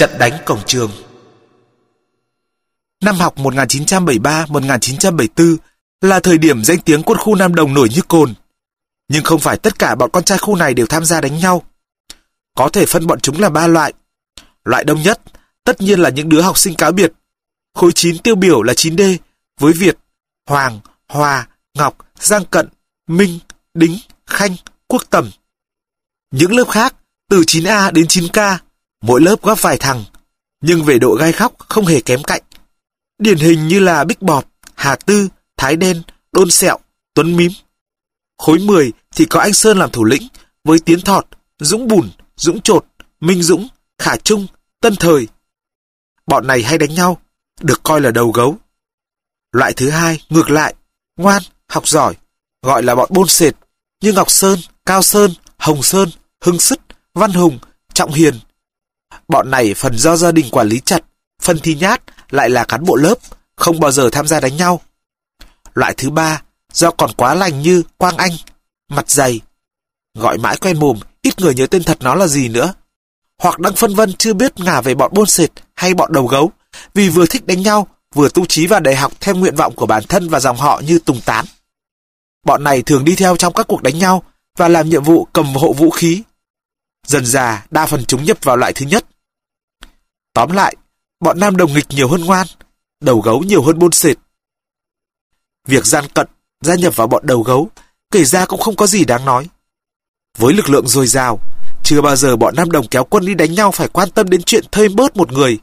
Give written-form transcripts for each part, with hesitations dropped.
Trận đánh cổng trường. Năm học 1973-1974 là thời điểm danh tiếng quân khu Nam Đồng nổi như cồn. Nhưng không phải tất cả bọn con trai khu này đều tham gia đánh nhau. Có thể phân bọn chúng là 3 loại. Loại đông nhất, tất nhiên là những đứa học sinh cáo biệt. Khối 9 tiêu biểu là 9D, với Việt, Hoàng, Hòa, Ngọc, Giang Cận, Minh, Đính, Khanh, Quốc Tầm. Những lớp khác, từ 9A đến 9K, mỗi lớp góp vài thằng, nhưng về độ gai khóc không hề kém cạnh. Điển hình như là Bích Bọt, Hà Tư, Thái Đen, Đôn Sẹo, Tuấn Mím. Khối 10 thì có anh Sơn làm thủ lĩnh, với Tiến Thọt, Dũng Bùn, Dũng Chột, Minh Dũng, Khả Trung, Tân Thời. Bọn này hay đánh nhau, được coi là đầu gấu. Loại thứ hai, ngược lại, ngoan, học giỏi, gọi là bọn bôn sệt, như Ngọc Sơn, Cao Sơn, Hồng Sơn, Hưng Sứt, Văn Hùng, Trọng Hiền. Bọn này phần do gia đình quản lý chặt, phần thì nhát, lại là cán bộ lớp, không bao giờ tham gia đánh nhau. Loại thứ ba, do còn quá lành như Quang Anh, mặt dày. Gọi mãi quen mồm, ít người nhớ tên thật nó là gì nữa. Hoặc đang phân vân chưa biết ngả về bọn bôn sệt hay bọn đầu gấu, vì vừa thích đánh nhau, vừa tu chí vào đại học theo nguyện vọng của bản thân và dòng họ như Tùng Tán. Bọn này thường đi theo trong các cuộc đánh nhau và làm nhiệm vụ cầm hộ vũ khí. Dần dà, đa phần chúng nhập vào loại thứ nhất. Tóm lại, bọn Nam Đồng nghịch nhiều hơn ngoan, đầu gấu nhiều hơn bôn sệt. Việc Giang Cận gia nhập vào bọn đầu gấu, kể ra cũng không có gì đáng nói. Với lực lượng dồi dào, chưa bao giờ bọn Nam Đồng kéo quân đi đánh nhau phải quan tâm đến chuyện thêm bớt một người.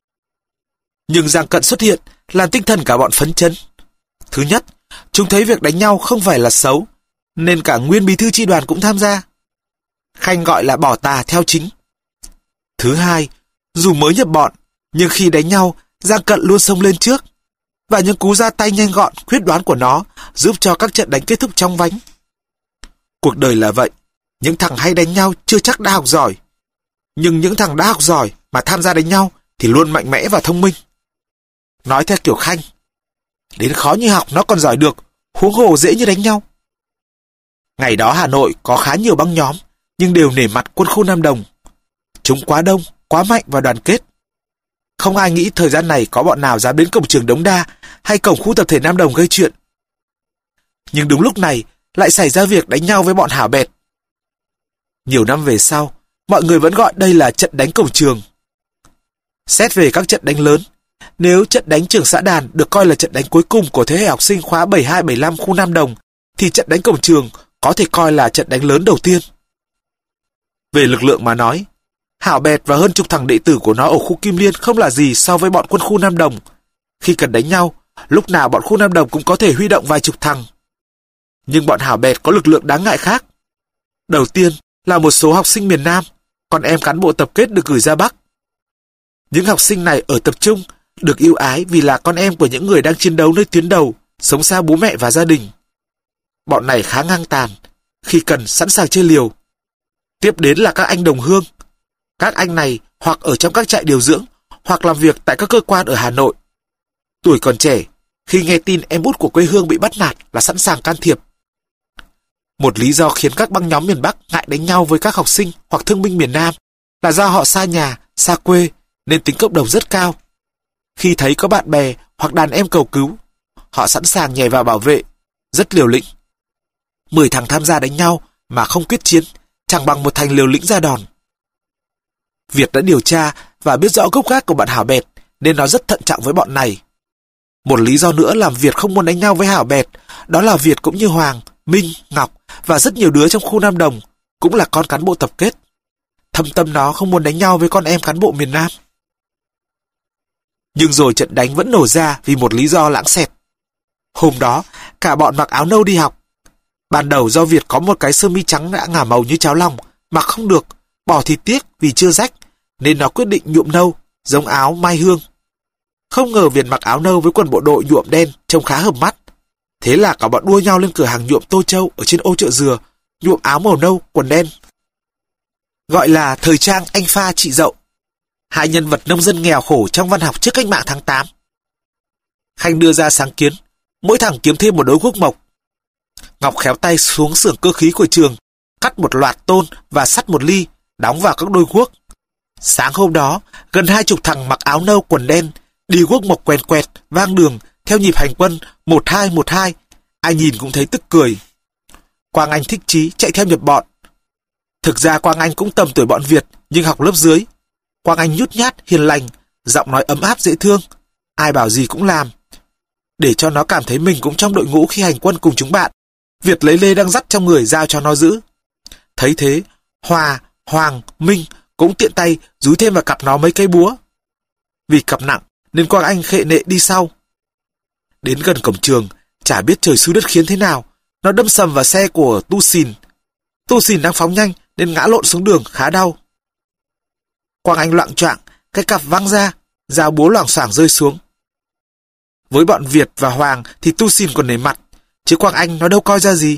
Nhưng Giang Cận xuất hiện, làm tinh thần cả bọn phấn chấn. Thứ nhất, chúng thấy việc đánh nhau không phải là xấu, nên cả nguyên bí thư chi đoàn cũng tham gia. Khanh gọi là bỏ tà theo chính. Thứ hai, dù mới nhập bọn, nhưng khi đánh nhau, Giang Cận luôn xông lên trước. Và những cú ra tay nhanh gọn, quyết đoán của nó giúp cho các trận đánh kết thúc trong vánh. Cuộc đời là vậy, những thằng hay đánh nhau chưa chắc đã học giỏi. Nhưng những thằng đã học giỏi mà tham gia đánh nhau thì luôn mạnh mẽ và thông minh. Nói theo kiểu Khanh, đến khó như học nó còn giỏi được, huống hồ dễ như đánh nhau. Ngày đó Hà Nội có khá nhiều băng nhóm, nhưng đều nể mặt quân khu Nam Đồng. Chúng quá đông, quá mạnh và đoàn kết. Không ai nghĩ thời gian này có bọn nào dám đến cổng trường Đống Đa hay cổng khu tập thể Nam Đồng gây chuyện. Nhưng đúng lúc này lại xảy ra việc đánh nhau với bọn hảo bẹt. Nhiều năm về sau, mọi người vẫn gọi đây là trận đánh cổng trường. Xét về các trận đánh lớn, nếu trận đánh trường Xã Đàn được coi là trận đánh cuối cùng của thế hệ học sinh khóa 72-75 khu Nam Đồng, thì trận đánh cổng trường có thể coi là trận đánh lớn đầu tiên. Về lực lượng mà nói, hảo bẹt và hơn chục thằng đệ tử của nó ở khu Kim Liên không là gì so với bọn quân khu Nam Đồng. Khi cần đánh nhau, lúc nào bọn khu Nam Đồng cũng có thể huy động vài chục thằng. Nhưng bọn hảo bẹt có lực lượng đáng ngại khác. Đầu tiên là một số học sinh miền Nam, còn em cán bộ tập kết được gửi ra Bắc. Những học sinh này ở tập trung, được yêu ái vì là con em của những người đang chiến đấu nơi tuyến đầu, sống xa bố mẹ và gia đình. Bọn này khá ngang tàn, khi cần sẵn sàng chơi liều. Tiếp đến là các anh đồng hương. Các anh này hoặc ở trong các trại điều dưỡng, hoặc làm việc tại các cơ quan ở Hà Nội. Tuổi còn trẻ, khi nghe tin em út của quê hương bị bắt nạt là sẵn sàng can thiệp. Một lý do khiến các băng nhóm miền Bắc ngại đánh nhau với các học sinh hoặc thương binh miền Nam là do họ xa nhà, xa quê, nên tính cộng đồng rất cao. Khi thấy có bạn bè hoặc đàn em cầu cứu, họ sẵn sàng nhảy vào bảo vệ, rất liều lĩnh. 10 thằng tham gia đánh nhau mà không quyết chiến, chẳng bằng một thằng liều lĩnh ra đòn. Việt đã điều tra và biết rõ gốc gác của bọn hảo bẹt, nên nó rất thận trọng với bọn này. Một lý do nữa làm Việt không muốn đánh nhau với hảo bẹt, đó là Việt cũng như Hoàng, Minh, Ngọc và rất nhiều đứa trong khu Nam Đồng cũng là con cán bộ tập kết. Thâm tâm nó không muốn đánh nhau với con em cán bộ miền Nam. Nhưng rồi trận đánh vẫn nổ ra vì một lý do lãng xẹt. Hôm đó, cả bọn mặc áo nâu đi học. Ban đầu do Việt có một cái sơ mi trắng đã ngả màu như cháo lòng, mặc không được, bỏ thì tiếc vì chưa rách, nên nó quyết định nhuộm nâu, giống áo Mai Hương. Không ngờ Việt mặc áo nâu với quần bộ đội nhuộm đen, trông khá hợp mắt. Thế là cả bọn đua nhau lên cửa hàng nhuộm Tô Châu ở trên ô Chợ Dừa, nhuộm áo màu nâu, quần đen. Gọi là thời trang anh Pha chị Dậu. Hai nhân vật nông dân nghèo khổ trong văn học trước cách mạng tháng 8. Khanh đưa ra sáng kiến, mỗi thằng kiếm thêm một đống guốc mộc. Ngọc khéo tay xuống xưởng cơ khí của trường, cắt một loạt tôn và sắt một ly, đóng vào các đôi guốc. Sáng hôm đó, gần 20 thằng mặc áo nâu quần đen, đi guốc mộc quèn quẹt, vang đường, theo nhịp hành quân, 1-2-1-2. Ai nhìn cũng thấy tức cười. Quang Anh thích chí chạy theo nhập bọn. Thực ra Quang Anh cũng tầm tuổi bọn Việt, nhưng học lớp dưới. Quang Anh nhút nhát, hiền lành, giọng nói ấm áp dễ thương. Ai bảo gì cũng làm. Để cho nó cảm thấy mình cũng trong đội ngũ khi hành quân cùng chúng bạn, Việt lấy lê đang dắt trong người giao cho nó giữ. Thấy thế, Hòa, Hoàng, Minh cũng tiện tay dúi thêm vào cặp nó mấy cây búa. Vì cặp nặng nên Quang Anh khệ nệ đi sau. Đến gần cổng trường, chả biết trời xui đất khiến thế nào, nó đâm sầm vào xe của Tu Xìn. Tu Xìn đang phóng nhanh nên ngã lộn xuống đường khá đau. Quang Anh loạng choạng, cái cặp văng ra, dao búa loảng xoảng rơi xuống. Với bọn Việt và Hoàng thì Tu Xìn còn nể mặt, chứ Quang Anh nó đâu coi ra gì.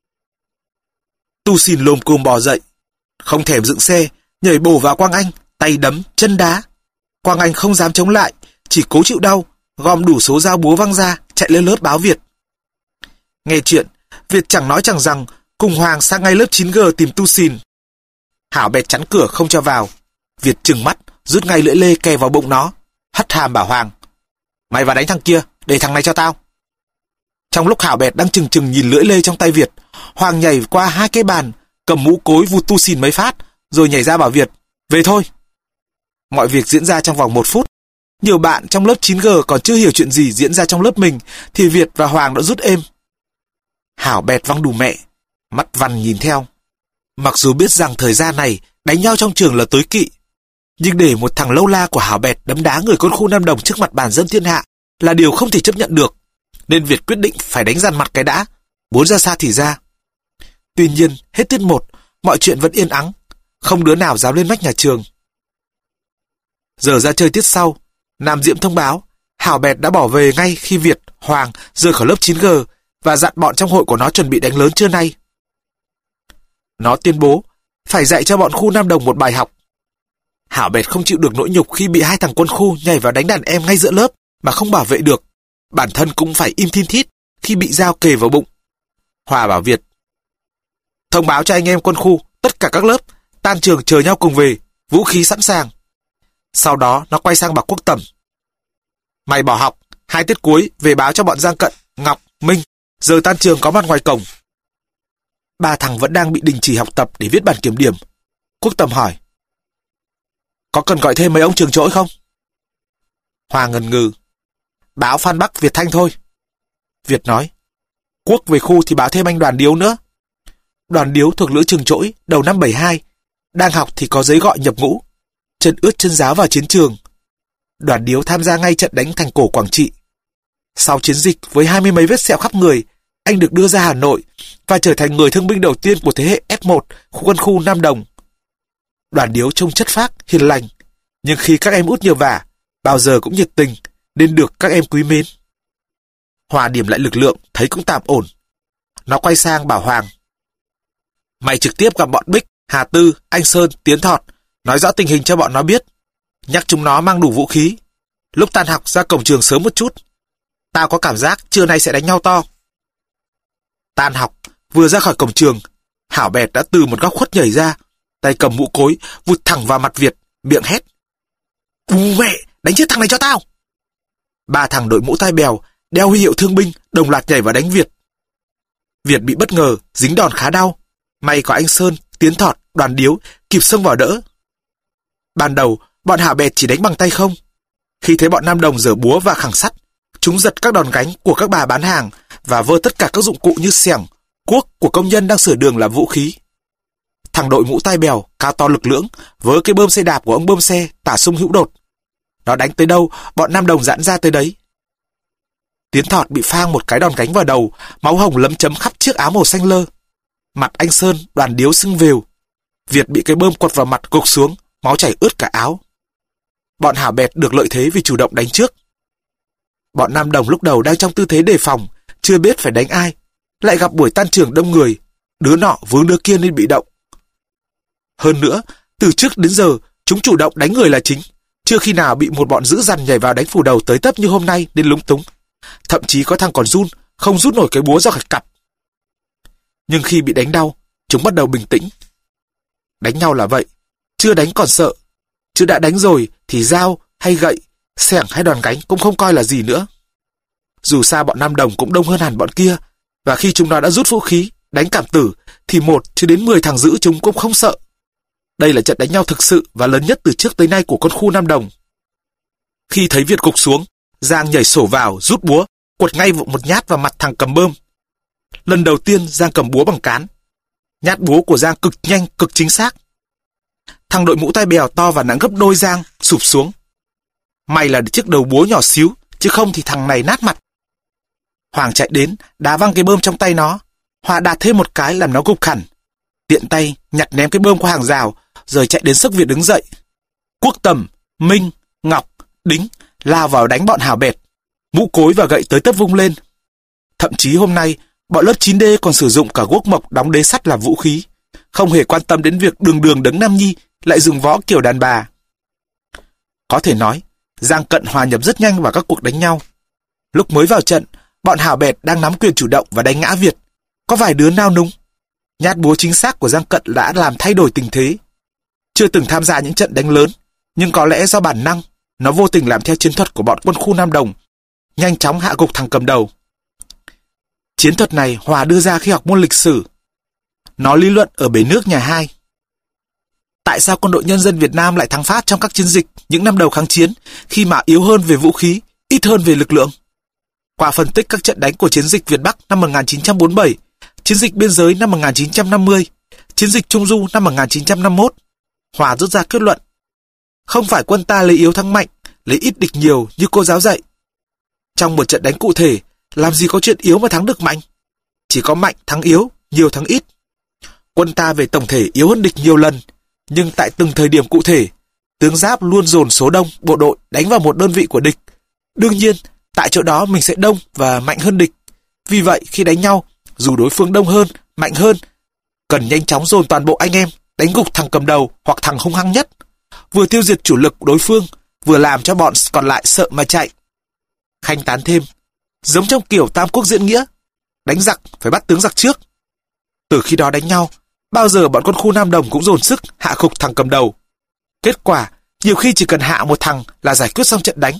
Tu Xìn lồm cồm bò dậy, không thèm dựng xe, nhảy bổ vào Quang Anh, tay đấm, chân đá. Quang Anh không dám chống lại, chỉ cố chịu đau, gom đủ số dao búa văng ra, chạy lên lớp báo Việt. Nghe chuyện, Việt chẳng nói chẳng rằng, cùng Hoàng sang ngay lớp 9G tìm Tu Xìn. Hảo bẹt chắn cửa không cho vào. Việt trừng mắt, rút ngay lưỡi lê kè vào bụng nó, hất hàm bảo Hoàng: mày vào đánh thằng kia, để thằng này cho tao. Trong lúc Hảo bẹt đang chừng chừng nhìn lưỡi lê trong tay Việt, Hoàng nhảy qua 2 cái bàn, cầm mũ cối vụt Tu Xìn mấy phát, rồi nhảy ra bảo Việt: về thôi. Mọi việc diễn ra trong vòng 1 phút. Nhiều bạn trong lớp 9G còn chưa hiểu chuyện gì diễn ra trong lớp mình, thì Việt và Hoàng đã rút êm. Hảo bẹt văng đù mẹ, mắt vằn nhìn theo. Mặc dù biết rằng thời gian này đánh nhau trong trường là tối kỵ, nhưng để một thằng lâu la của Hảo bẹt đấm đá người con khu Nam Đồng trước mặt bản dân thiên hạ là điều không thể chấp nhận được, nên Việt quyết định phải đánh dằn mặt cái đã, muốn ra xa thì ra. Tuy nhiên, hết tiết 1, mọi chuyện vẫn yên ắng, không đứa nào dám lên mách nhà trường. Giờ ra chơi tiết sau, Nam Diễm thông báo Hảo bẹt đã bỏ về ngay khi Việt, Hoàng rời khỏi lớp 9G và dặn bọn trong hội của nó chuẩn bị đánh lớn trưa nay. Nó tuyên bố phải dạy cho bọn khu Nam Đồng một bài học. Hảo bẹt không chịu được nỗi nhục khi bị 2 thằng quân khu nhảy vào đánh đàn em ngay giữa lớp mà không bảo vệ được. Bản thân cũng phải im thin thít khi bị dao kề vào bụng. Hòa bảo Việt: thông báo cho anh em quân khu, tất cả các lớp, tan trường chờ nhau cùng về, vũ khí sẵn sàng. Sau đó nó quay sang bảo Quốc Tầm: mày bỏ học, 2 tiết cuối về báo cho bọn Giang Cận, Ngọc, Minh, giờ tan trường có mặt ngoài cổng. 3 thằng vẫn đang bị đình chỉ học tập để viết bản kiểm điểm. Quốc Tầm hỏi: có cần gọi thêm mấy ông trường trỗi không? Hòa ngần ngừ: báo Phan Bắc, Việt Thanh thôi. Việt nói: Quốc về khu thì báo thêm anh Đoàn Điếu nữa. Đoàn Điếu thuộc lữ trường trỗi, đầu năm 72, đang học thì có giấy gọi nhập ngũ, chân ướt chân ráo vào chiến trường. Đoàn Điếu tham gia ngay trận đánh thành cổ Quảng Trị. Sau chiến dịch với 20 mấy vết sẹo khắp người, anh được đưa ra Hà Nội và trở thành người thương binh đầu tiên của thế hệ F1 khu quân khu Nam Đồng. Đoàn Điếu trông chất phác, hiền lành, nhưng khi các em út nhờ vả, bao giờ cũng nhiệt tình, nên được các em quý mến. Hòa điểm lại lực lượng, thấy cũng tạm ổn. Nó quay sang bảo Hoàng: mày trực tiếp gặp bọn Bích, Hà Tư, Anh Sơn, Tiến Thọt, nói rõ tình hình cho bọn nó biết. Nhắc chúng nó mang đủ vũ khí. Lúc tan học ra cổng trường sớm một chút. Tao có cảm giác trưa nay sẽ đánh nhau to. Tan học, vừa ra khỏi cổng trường, Hảo bẹt đã từ một góc khuất nhảy ra, tay cầm mũ cối, vụt thẳng vào mặt Việt, miệng hét: U mẹ, đánh chết thằng này cho tao! 3 thằng đội mũ tai bèo, đeo huy hiệu thương binh, đồng loạt nhảy vào đánh Việt. Việt bị bất ngờ, dính đòn khá đau. May có anh Sơn, Tiến Thọt, Đoàn Điếu kịp xông vào đỡ. Ban đầu, bọn Hảo bẹt chỉ đánh bằng tay không. Khi thấy bọn Nam Đồng giở búa và khẳng sắt, chúng giật các đòn gánh của các bà bán hàng và vơ tất cả các dụng cụ như xẻng, cuốc của công nhân đang sửa đường làm vũ khí. Thằng đội mũ tai bèo, cao to lực lưỡng, vớ cái bơm xe đạp của ông bơm xe, Tả Sung Hữu Đột. Nó đánh tới đâu, bọn Nam Đồng giãn ra tới đấy. Tiến Thọt bị phang một cái đòn gánh vào đầu, máu hồng lấm chấm khắp chiếc áo màu xanh lơ. Mặt anh Sơn, Đoàn Điếu sưng vèo. Việt bị cái bơm quật vào mặt gục xuống, máu chảy ướt cả áo. Bọn Hảo bẹt được lợi thế vì chủ động đánh trước. Bọn Nam Đồng lúc đầu đang trong tư thế đề phòng, chưa biết phải đánh ai, lại gặp buổi tan trường đông người, đứa nọ vướng đứa kia nên bị động. Hơn nữa, từ trước đến giờ, chúng chủ động đánh người là chính, chưa khi nào bị một bọn dữ dằn nhảy vào đánh phủ đầu tới tấp như hôm nay nên lúng túng. Thậm chí có thằng còn run, không rút nổi cái búa ra khỏi cặp. Nhưng khi bị đánh đau, chúng bắt đầu bình tĩnh. Đánh nhau là vậy, chưa đánh còn sợ. Chứ đã đánh rồi thì dao hay gậy, xẻng hay đòn gánh cũng không coi là gì nữa. Dù sao bọn Nam Đồng cũng đông hơn hẳn bọn kia, và khi chúng nó đã rút vũ khí, đánh cảm tử, thì 1 cho đến 10 thằng giữ chúng cũng không sợ. Đây là trận đánh nhau thực sự và lớn nhất từ trước tới nay của quân khu Nam Đồng. Khi thấy Việt gục xuống, Giang nhảy sổ vào, rút búa, quật ngay một nhát vào mặt thằng cầm bơm. Lần đầu tiên Giang cầm búa bằng cán. Nhát búa của Giang cực nhanh, cực chính xác. Thằng đội mũ tai bèo to và nặng gấp đôi Giang sụp xuống. May là chiếc đầu búa nhỏ xíu, chứ không thì thằng này nát mặt. Hoàng chạy đến, đá văng cái bơm trong tay nó. Hòa đạp thêm một cái làm nó gục hẳn. Tiện tay nhặt ném cái bơm qua hàng rào, rồi chạy đến sức Việt đứng dậy. Quốc Tầm, Minh, Ngọc, Đính lao vào đánh bọn Hảo Bẹt. Mũ cối và gậy tới tấp vung lên. Thậm chí hôm nay, bọn lớp 9D còn sử dụng cả guốc mộc đóng đế sắt làm vũ khí, không hề quan tâm đến việc đường đấng Nam Nhi lại dùng võ kiểu đàn bà. Có thể nói, Giang Cận hòa nhập rất nhanh vào các cuộc đánh nhau. Lúc mới vào trận, bọn Hảo Bẹt đang nắm quyền chủ động và đánh ngã Việt. Có vài đứa nao núng. Nhát búa chính xác của Giang Cận đã làm thay đổi tình thế. Chưa từng tham gia những trận đánh lớn, nhưng có lẽ do bản năng, nó vô tình làm theo chiến thuật của bọn quân khu Nam Đồng, nhanh chóng hạ gục thằng cầm đầu. Chiến thuật này Hòa đưa ra khi học môn lịch sử. Nó lý luận ở bể nước nhà 2. Tại sao quân đội nhân dân Việt Nam lại thắng phát trong các chiến dịch những năm đầu kháng chiến khi mà yếu hơn về vũ khí, ít hơn về lực lượng? Qua phân tích các trận đánh của chiến dịch Việt Bắc năm 1947, chiến dịch biên giới năm 1950, chiến dịch Trung Du năm 1951, Hòa rút ra kết luận: không phải quân ta lấy yếu thắng mạnh, lấy ít địch nhiều như cô giáo dạy. Trong một trận đánh cụ thể, làm gì có chuyện yếu mà thắng được mạnh? Chỉ có mạnh thắng yếu, nhiều thắng ít. Quân ta về tổng thể yếu hơn địch nhiều lần, nhưng tại từng thời điểm cụ thể, tướng Giáp luôn dồn số đông bộ đội đánh vào một đơn vị của địch. Đương nhiên, tại chỗ đó mình sẽ đông và mạnh hơn địch. Vì vậy, khi đánh nhau, dù đối phương đông hơn, mạnh hơn, cần nhanh chóng dồn toàn bộ anh em, đánh gục thằng cầm đầu hoặc thằng hung hăng nhất, vừa tiêu diệt chủ lực đối phương, vừa làm cho bọn còn lại sợ mà chạy. Khanh tán thêm, giống trong kiểu Tam Quốc diễn nghĩa, đánh giặc phải bắt tướng giặc trước. Từ khi đó đánh nhau, bao giờ bọn quân khu Nam Đồng cũng dồn sức hạ gục thằng cầm đầu. Kết quả, nhiều khi chỉ cần hạ một thằng là giải quyết xong trận đánh.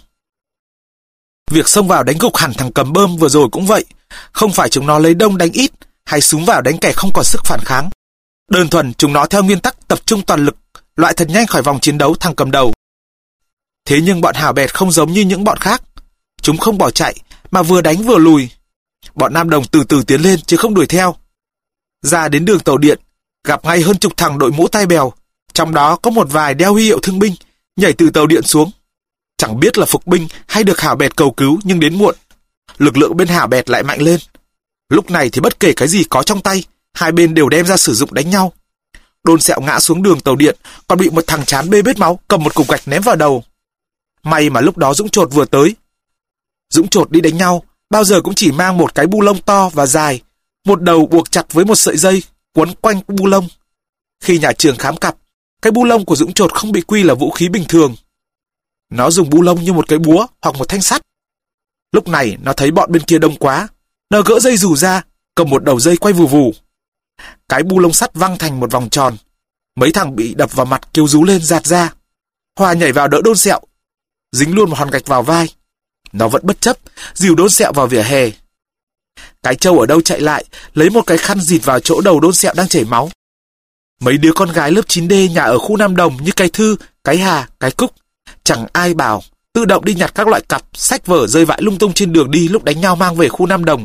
Việc xông vào đánh gục hẳn thằng cầm bơm vừa rồi cũng vậy, không phải chúng nó lấy đông đánh ít hay súng vào đánh kẻ không còn sức phản kháng. Đơn thuần chúng nó theo nguyên tắc tập trung toàn lực, loại thật nhanh khỏi vòng chiến đấu thằng cầm đầu. Thế nhưng bọn Hảo Bẹt không giống như những bọn khác. Chúng không bỏ chạy, mà vừa đánh vừa lùi. Bọn Nam Đồng từ từ tiến lên chứ không đuổi theo. Ra đến đường tàu điện, gặp ngay hơn chục thằng đội mũ tai bèo, trong đó có một vài đeo huy hiệu thương binh, nhảy từ tàu điện xuống. Chẳng biết là phục binh hay được Hảo Bẹt cầu cứu, nhưng đến muộn. Lực lượng bên Hảo Bẹt lại mạnh lên. Lúc này thì bất kể cái gì có trong tay, hai bên đều đem ra sử dụng đánh nhau. Đôn Sẹo ngã xuống đường tàu điện, còn bị một thằng chán bê bết máu cầm một cục gạch ném vào đầu. May mà lúc đó Dũng Chột vừa tới. Dũng Chột đi đánh nhau bao giờ cũng chỉ mang một cái bu lông to và dài, một đầu buộc chặt với một sợi dây quấn quanh bu lông. Khi nhà trường khám cặp, cái bu lông của Dũng Chột không bị quy là vũ khí bình thường. Nó dùng bu lông như một cái búa hoặc một thanh sắt. Lúc này nó thấy bọn bên kia đông quá, nó gỡ dây dù ra, cầm một đầu dây quay vù vù. Cái bu lông sắt văng thành một vòng tròn. Mấy thằng bị đập vào mặt kêu rú lên giạt ra. Hòa nhảy vào đỡ Đôn Sẹo, dính luôn một hòn gạch vào vai. Nó vẫn bất chấp, dìu Đôn Sẹo vào vỉa hè. Cái Trâu ở đâu chạy lại, lấy một cái khăn dịt vào chỗ đầu Đôn Sẹo đang chảy máu. Mấy đứa con gái lớp 9D nhà ở khu Nam Đồng như cái Thư, cái Hà, cái Cúc, chẳng ai bảo, tự động đi nhặt các loại cặp, sách vở rơi vãi lung tung trên đường đi lúc đánh nhau mang về khu Nam Đồng.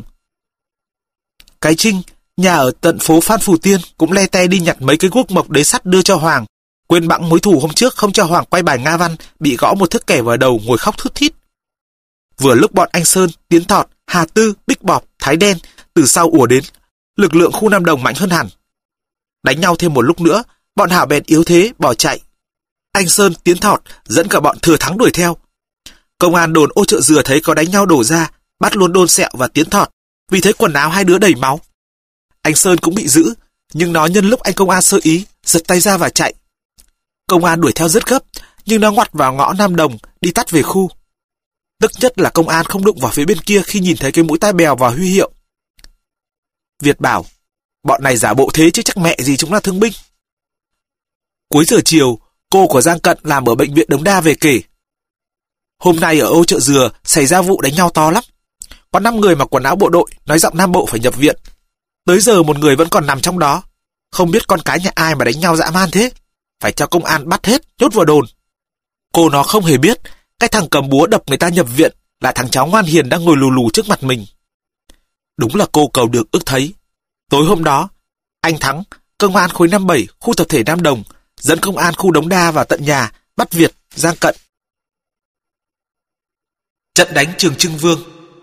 Cái Trinh, nhà ở tận phố Phan Phù Tiên, cũng le te đi nhặt mấy cái guốc mộc đế sắt đưa cho Hoàng, quên bẵng mối thù hôm trước không cho Hoàng quay bài Nga văn, bị gõ một thước kẻ vào đầu ngồi khóc thút thít. Vừa lúc bọn anh Sơn, Tiến Thọt, Hà Tư, Bích Bọp, Thái Đen từ sau ùa đến, lực lượng khu Nam Đồng mạnh hơn hẳn. Đánh nhau thêm một lúc nữa, bọn Hảo Bẹt yếu thế bỏ chạy. Anh Sơn, Tiến Thọt dẫn cả bọn Thừa Thắng đuổi theo. Công an đồn Ô Chợ Dừa thấy có đánh nhau đổ ra, bắt luôn Đôn Sẹo và Tiến Thọt, vì thấy quần áo hai đứa đầy máu. Anh Sơn cũng bị giữ, nhưng nó nhân lúc anh công an sơ ý, giật tay ra và chạy. Công an đuổi theo rất gấp, nhưng nó ngoặt vào ngõ Nam Đồng, đi tắt về khu. Tức nhất là công an không đụng vào phía bên kia khi nhìn thấy cái mũi tai bèo và huy hiệu. Việt bảo, bọn này giả bộ thế chứ chắc mẹ gì chúng là thương binh. Cuối giờ chiều, cô của Giang Cận làm ở bệnh viện Đống Đa về kể. Hôm nay ở ô Chợ Dừa xảy ra vụ đánh nhau to lắm. Có 5 người mặc quần áo bộ đội, nói giọng Nam Bộ phải nhập viện. Tới giờ một người vẫn còn nằm trong đó. Không biết con cái nhà ai mà đánh nhau dã man thế. Phải cho công an bắt hết, nhốt vào đồn. Cô nó không hề biết, cái thằng cầm búa đập người ta nhập viện là thằng cháu ngoan hiền đang ngồi lù lù trước mặt mình. Đúng là cô cầu được ước thấy. Tối hôm đó, anh Thắng, công an khối 57, khu tập thể Nam Đồng, dẫn công an khu Đống Đa vào tận nhà, bắt Việt, Giang Cận. Trận đánh Trường Trưng Vương.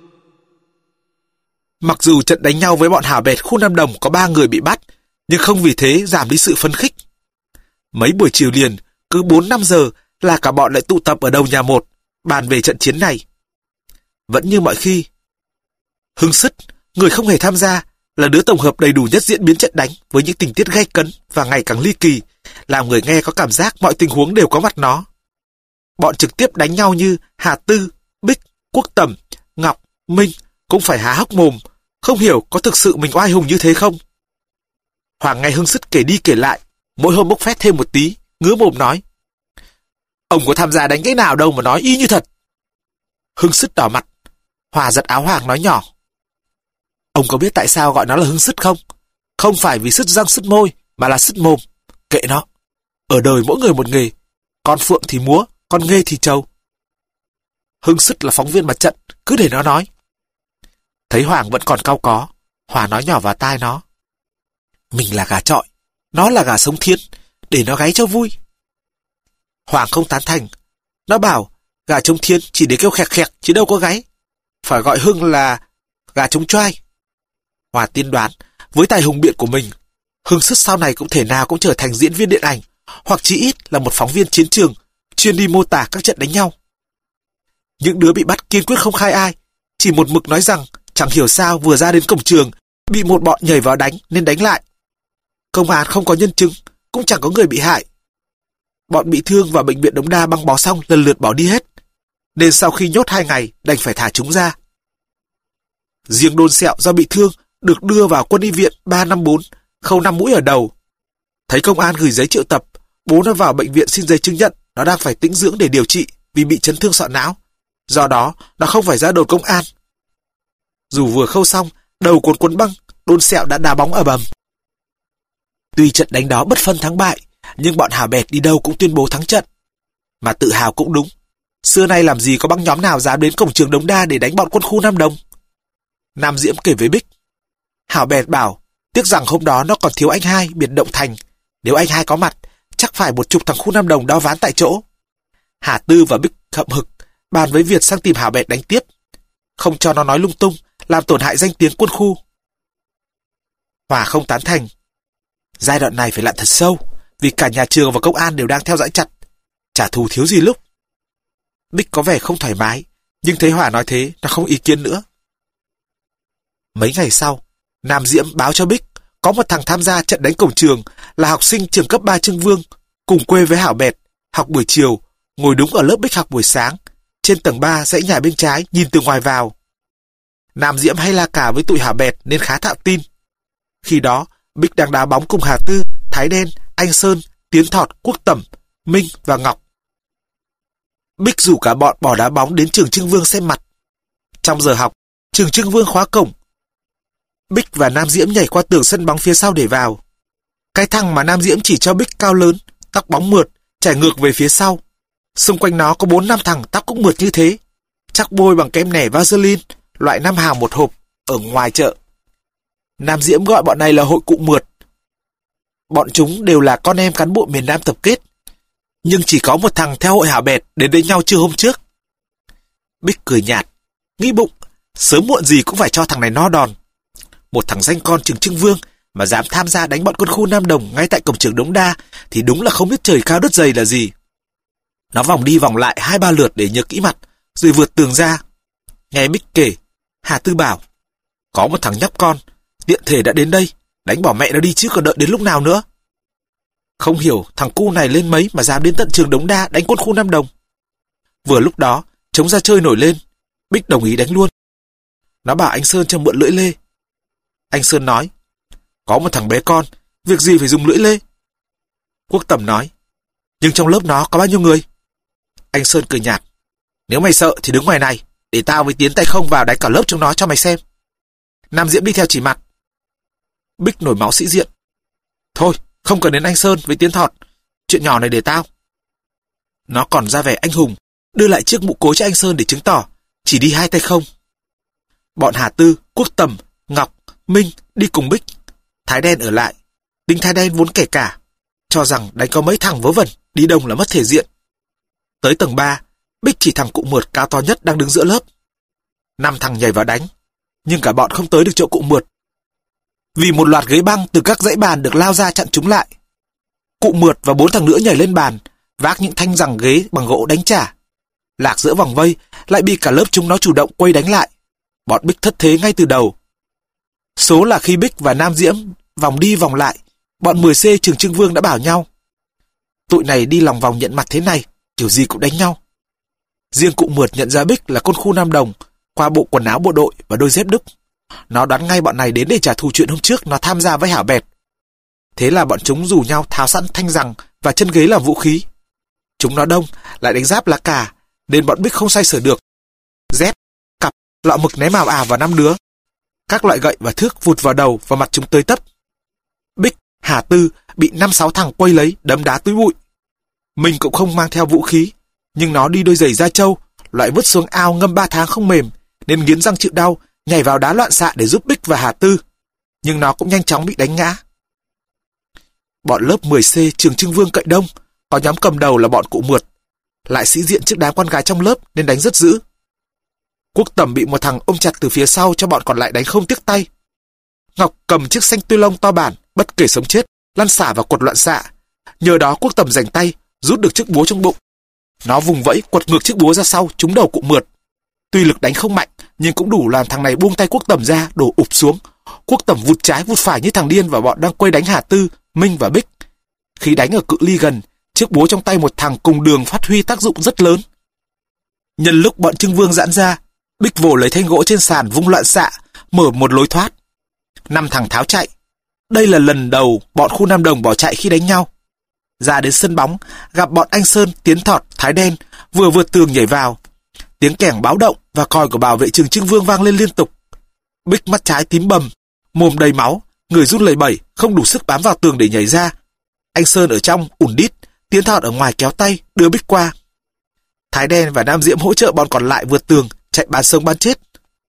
Mặc dù trận đánh nhau với bọn hảo bẹt khu Nam Đồng có 3 người bị bắt, nhưng không vì thế giảm đi sự phấn khích. Mấy buổi chiều liền, cứ 4-5 giờ là cả bọn lại tụ tập ở đầu nhà một, bàn về trận chiến này. Vẫn như mọi khi, Hưng Sứt, người không hề tham gia, là đứa tổng hợp đầy đủ nhất diễn biến trận đánh với những tình tiết gay cấn và ngày càng ly kỳ, làm người nghe có cảm giác mọi tình huống đều có mặt nó. Bọn trực tiếp đánh nhau như Hà Tư, Bích, Quốc Tầm, Ngọc, Minh cũng phải há hốc mồm, không hiểu có thực sự mình oai hùng như thế không. Hoàng nghe Hưng Sứt kể đi kể lại, mỗi hôm bốc phét thêm một tí, ngứa mồm nói: ông có tham gia đánh cái nào đâu mà nói y như thật. Hưng Sứt đỏ mặt. Hòa giật áo Hoàng nói nhỏ: ông có biết tại sao gọi nó là Hưng Sứt không? Không phải vì sứt răng sứt môi, mà là sứt mồm. Kệ nó. Ở đời mỗi người một nghề. Con phượng thì múa, con nghê thì trâu. Hưng Sứt là phóng viên mặt trận, cứ để nó nói. Thấy Hoàng vẫn còn cau có, Hòa nói nhỏ vào tai nó: mình là gà chọi, nó là gà sống thiên, để nó gáy cho vui. Hoàng không tán thành. Nó bảo gà trống thiên chỉ để kêu khẹt khẹt chứ đâu có gáy. Phải gọi Hưng là gà trống choai. Hòa tiên đoán, với tài hùng biện của mình, Hưng Sứt sau này cũng thể nào cũng trở thành diễn viên điện ảnh, hoặc chỉ ít là một phóng viên chiến trường, chuyên đi mô tả các trận đánh nhau. Những đứa bị bắt kiên quyết không khai ai, chỉ một mực nói rằng chẳng hiểu sao vừa ra đến cổng trường, bị một bọn nhảy vào đánh nên đánh lại. Công an không có nhân chứng, cũng chẳng có người bị hại. Bọn bị thương vào bệnh viện Đống Đa băng bó xong lần lượt bỏ đi hết, nên sau khi nhốt 2 ngày đành phải thả chúng ra. Riêng Đôn Sẹo do bị thương được đưa vào quân y viện 354, khâu 5 mũi ở đầu. Thấy công an gửi giấy triệu tập, bố nó vào bệnh viện xin giấy chứng nhận nó đang phải tĩnh dưỡng để điều trị vì bị chấn thương sọ não. Do đó, nó không phải ra đồn công an. Dù vừa khâu xong, đầu cuốn cuốn băng, Đôn Sẹo đã đá bóng ở bầm. Tuy trận đánh đó bất phân thắng bại, nhưng bọn hào bẹt đi đâu cũng tuyên bố thắng trận. Mà tự hào cũng đúng. Xưa nay làm gì có băng nhóm nào dám đến cổng trường Đống Đa để đánh bọn quân khu Nam Đồng. Nam Diễm kể với Bích. Hảo bẹt bảo, tiếc rằng hôm đó nó còn thiếu anh Hai biệt động thành. Nếu anh Hai có mặt, chắc phải 10 thằng khu Nam Đồng đao ván tại chỗ. Hà Tư và Bích hậm hực, bàn với Việt sang tìm Hảo bẹt đánh tiếp. Không cho nó nói lung tung, làm tổn hại danh tiếng quân khu. Hòa không tán thành. Giai đoạn này phải lặn thật sâu, vì cả nhà trường và công an đều đang theo dõi chặt. Trả thù thiếu gì lúc. Bích có vẻ không thoải mái, nhưng thấy Hòa nói thế, nó không ý kiến nữa. Mấy ngày sau, Nam Diễm báo cho Bích có một thằng tham gia trận đánh cổng trường là học sinh trường cấp 3 Trưng Vương, cùng quê với Hảo bẹt, học buổi chiều, ngồi đúng ở lớp Bích học buổi sáng, trên tầng 3 dãy nhà bên trái nhìn từ ngoài vào. Nam Diễm hay la cà với tụi Hảo bẹt nên khá thạo tin. Khi đó, Bích đang đá bóng cùng Hà Tư, Thái Đen, Anh Sơn, Tiến Thọt, Quốc Tẩm, Minh và Ngọc. Bích rủ cả bọn bỏ đá bóng đến trường Trưng Vương xem mặt. Trong giờ học, trường Trưng Vương khóa cổng. Bích và Nam Diễm nhảy qua tường sân bóng phía sau để vào. Cái thằng mà Nam Diễm chỉ cho Bích cao lớn, tóc bóng mượt, chảy ngược về phía sau. Xung quanh nó có 4-5 thằng tóc cũng mượt như thế, chắc bôi bằng kem nẻ Vaseline, loại 5 hào một hộp, ở ngoài chợ. Nam Diễm gọi bọn này là hội cụ mượt. Bọn chúng đều là con em cán bộ miền Nam tập kết, nhưng chỉ có một thằng theo hội Hảo bẹt đến với nhau trưa hôm trước. Bích cười nhạt, nghĩ bụng, sớm muộn gì cũng phải cho thằng này no đòn. Một thằng danh con trường Trưng Vương mà dám tham gia đánh bọn quân khu Nam Đồng ngay tại cổng trường Đống Đa thì đúng là không biết trời cao đất dày là gì. Nó vòng đi vòng lại 2-3 lượt để nhớ kỹ mặt, rồi vượt tường ra. Nghe Bích kể, Hà Tư bảo, có một thằng nhóc con, tiện thể đã đến đây, đánh bỏ mẹ nó đi chứ còn đợi đến lúc nào nữa. Không hiểu thằng cu này lên mấy mà dám đến tận trường Đống Đa đánh quân khu Nam Đồng. Vừa lúc đó, trống ra chơi nổi lên, Bích đồng ý đánh luôn. Nó bảo anh Sơn cho mượn lưỡi lê. Anh Sơn nói, có một thằng bé con, việc gì phải dùng lưỡi lê. Quốc Tầm nói, Nhưng trong lớp nó có bao nhiêu người? Anh Sơn cười nhạt. Nếu mày sợ thì đứng ngoài này, để tao với Tiến tay không vào đánh cả lớp chúng nó cho mày xem. Nam Diễm đi theo chỉ mặt. Bích nổi máu sĩ diện. Thôi, không cần đến anh Sơn với Tiến Thọt. Chuyện nhỏ này để tao. Nó còn ra vẻ anh hùng, đưa lại chiếc mũ cối cho anh Sơn để chứng tỏ chỉ đi hai tay không. Bọn Hà Tư, Quốc Tầm, Ngọc, Minh đi cùng Bích. Thái Đen ở lại. Đinh Thái Đen vốn kể cả, cho rằng đánh có mấy thằng vớ vẩn, đi đông là mất thể diện. Tới tầng 3, Bích chỉ thằng cụ Mượt cao to nhất đang đứng giữa lớp. 5 thằng nhảy vào đánh, nhưng cả bọn không tới được chỗ cụ Mượt. Vì một loạt ghế băng từ các dãy bàn được lao ra chặn chúng lại. Cụ Mượt và 4 thằng nữa nhảy lên bàn, vác những thanh giằng ghế bằng gỗ đánh trả. Lạc giữa vòng vây, lại bị cả lớp chúng nó chủ động quay đánh lại. Bọn Bích thất thế ngay từ đầu. Số là khi Bích và Nam Diễm vòng đi vòng lại, bọn 10C trường Trưng Vương đã bảo nhau. Tụi này đi lòng vòng nhận mặt thế này, kiểu gì cũng đánh nhau. Riêng cụ Mượt nhận ra Bích là con khu Nam Đồng, qua bộ quần áo bộ đội và đôi dép đúc. Nó đoán ngay bọn này đến để trả thù chuyện hôm trước nó tham gia với Hảo Bẹt. Thế là bọn chúng rủ nhau tháo sẵn thanh giằng và chân ghế làm vũ khí. Chúng nó đông, lại đánh giáp lá cà, nên bọn Bích không xoay sở được. Dép, cặp, lọ mực ném ào ào vào 5 đứa. Các loại gậy và thước vụt vào đầu và mặt chúng tơi tấp. Bích, Hà Tư bị 5-6 thằng quay lấy đấm đá túi bụi. Mình cũng không mang theo vũ khí, nhưng nó đi đôi giày da trâu, loại vứt xuống ao ngâm 3 tháng không mềm, nên nghiến răng chịu đau, nhảy vào đá loạn xạ để giúp Bích và Hà Tư. Nhưng nó cũng nhanh chóng bị đánh ngã. Bọn lớp 10C trường Trưng Vương cậy đông, có nhóm cầm đầu là bọn cụ Mượt, lại sĩ diện trước đám con gái trong lớp nên đánh rất dữ. Quốc Tầm bị một thằng ôm chặt từ phía sau cho bọn còn lại đánh không tiếc tay. Ngọc cầm chiếc xanh tuy lông to bản, bất kể sống chết, lăn xả vào quật loạn xạ. Nhờ đó Quốc Tầm giành tay, rút được chiếc búa trong bụng. Nó vùng vẫy quật ngược chiếc búa ra sau, trúng đầu cụ Mượt. Tuy lực đánh không mạnh, nhưng cũng đủ làm thằng này buông tay Quốc Tầm ra, đổ ụp xuống. Quốc Tầm vụt trái vụt phải như thằng điên và bọn đang quay đánh Hà Tư, Minh và Bích. Khi đánh ở cự ly gần, chiếc búa trong tay một thằng cùng đường phát huy tác dụng rất lớn. Nhân lúc bọn Trưng Vương giãn ra, Bích vồ lấy thanh gỗ trên sàn vung loạn xạ, mở một lối thoát. 5 thằng tháo chạy. Đây là lần đầu bọn khu Nam Đồng bỏ chạy khi đánh nhau. Ra đến sân bóng, gặp bọn anh Sơn, Tiến Thọt, Thái Đen vừa vượt tường nhảy vào. Tiếng kẻng báo động và còi của bảo vệ trường Trưng Vương vang lên liên tục. Bích mắt trái tím bầm, mồm đầy máu, người run lẩy bẩy, không đủ sức bám vào tường để nhảy ra. Anh Sơn ở trong ủn đít, Tiến Thọt ở ngoài kéo tay đưa Bích qua. Thái Đen và Nam Diễm hỗ trợ bọn còn lại vượt tường, chạy bán sống bán chết.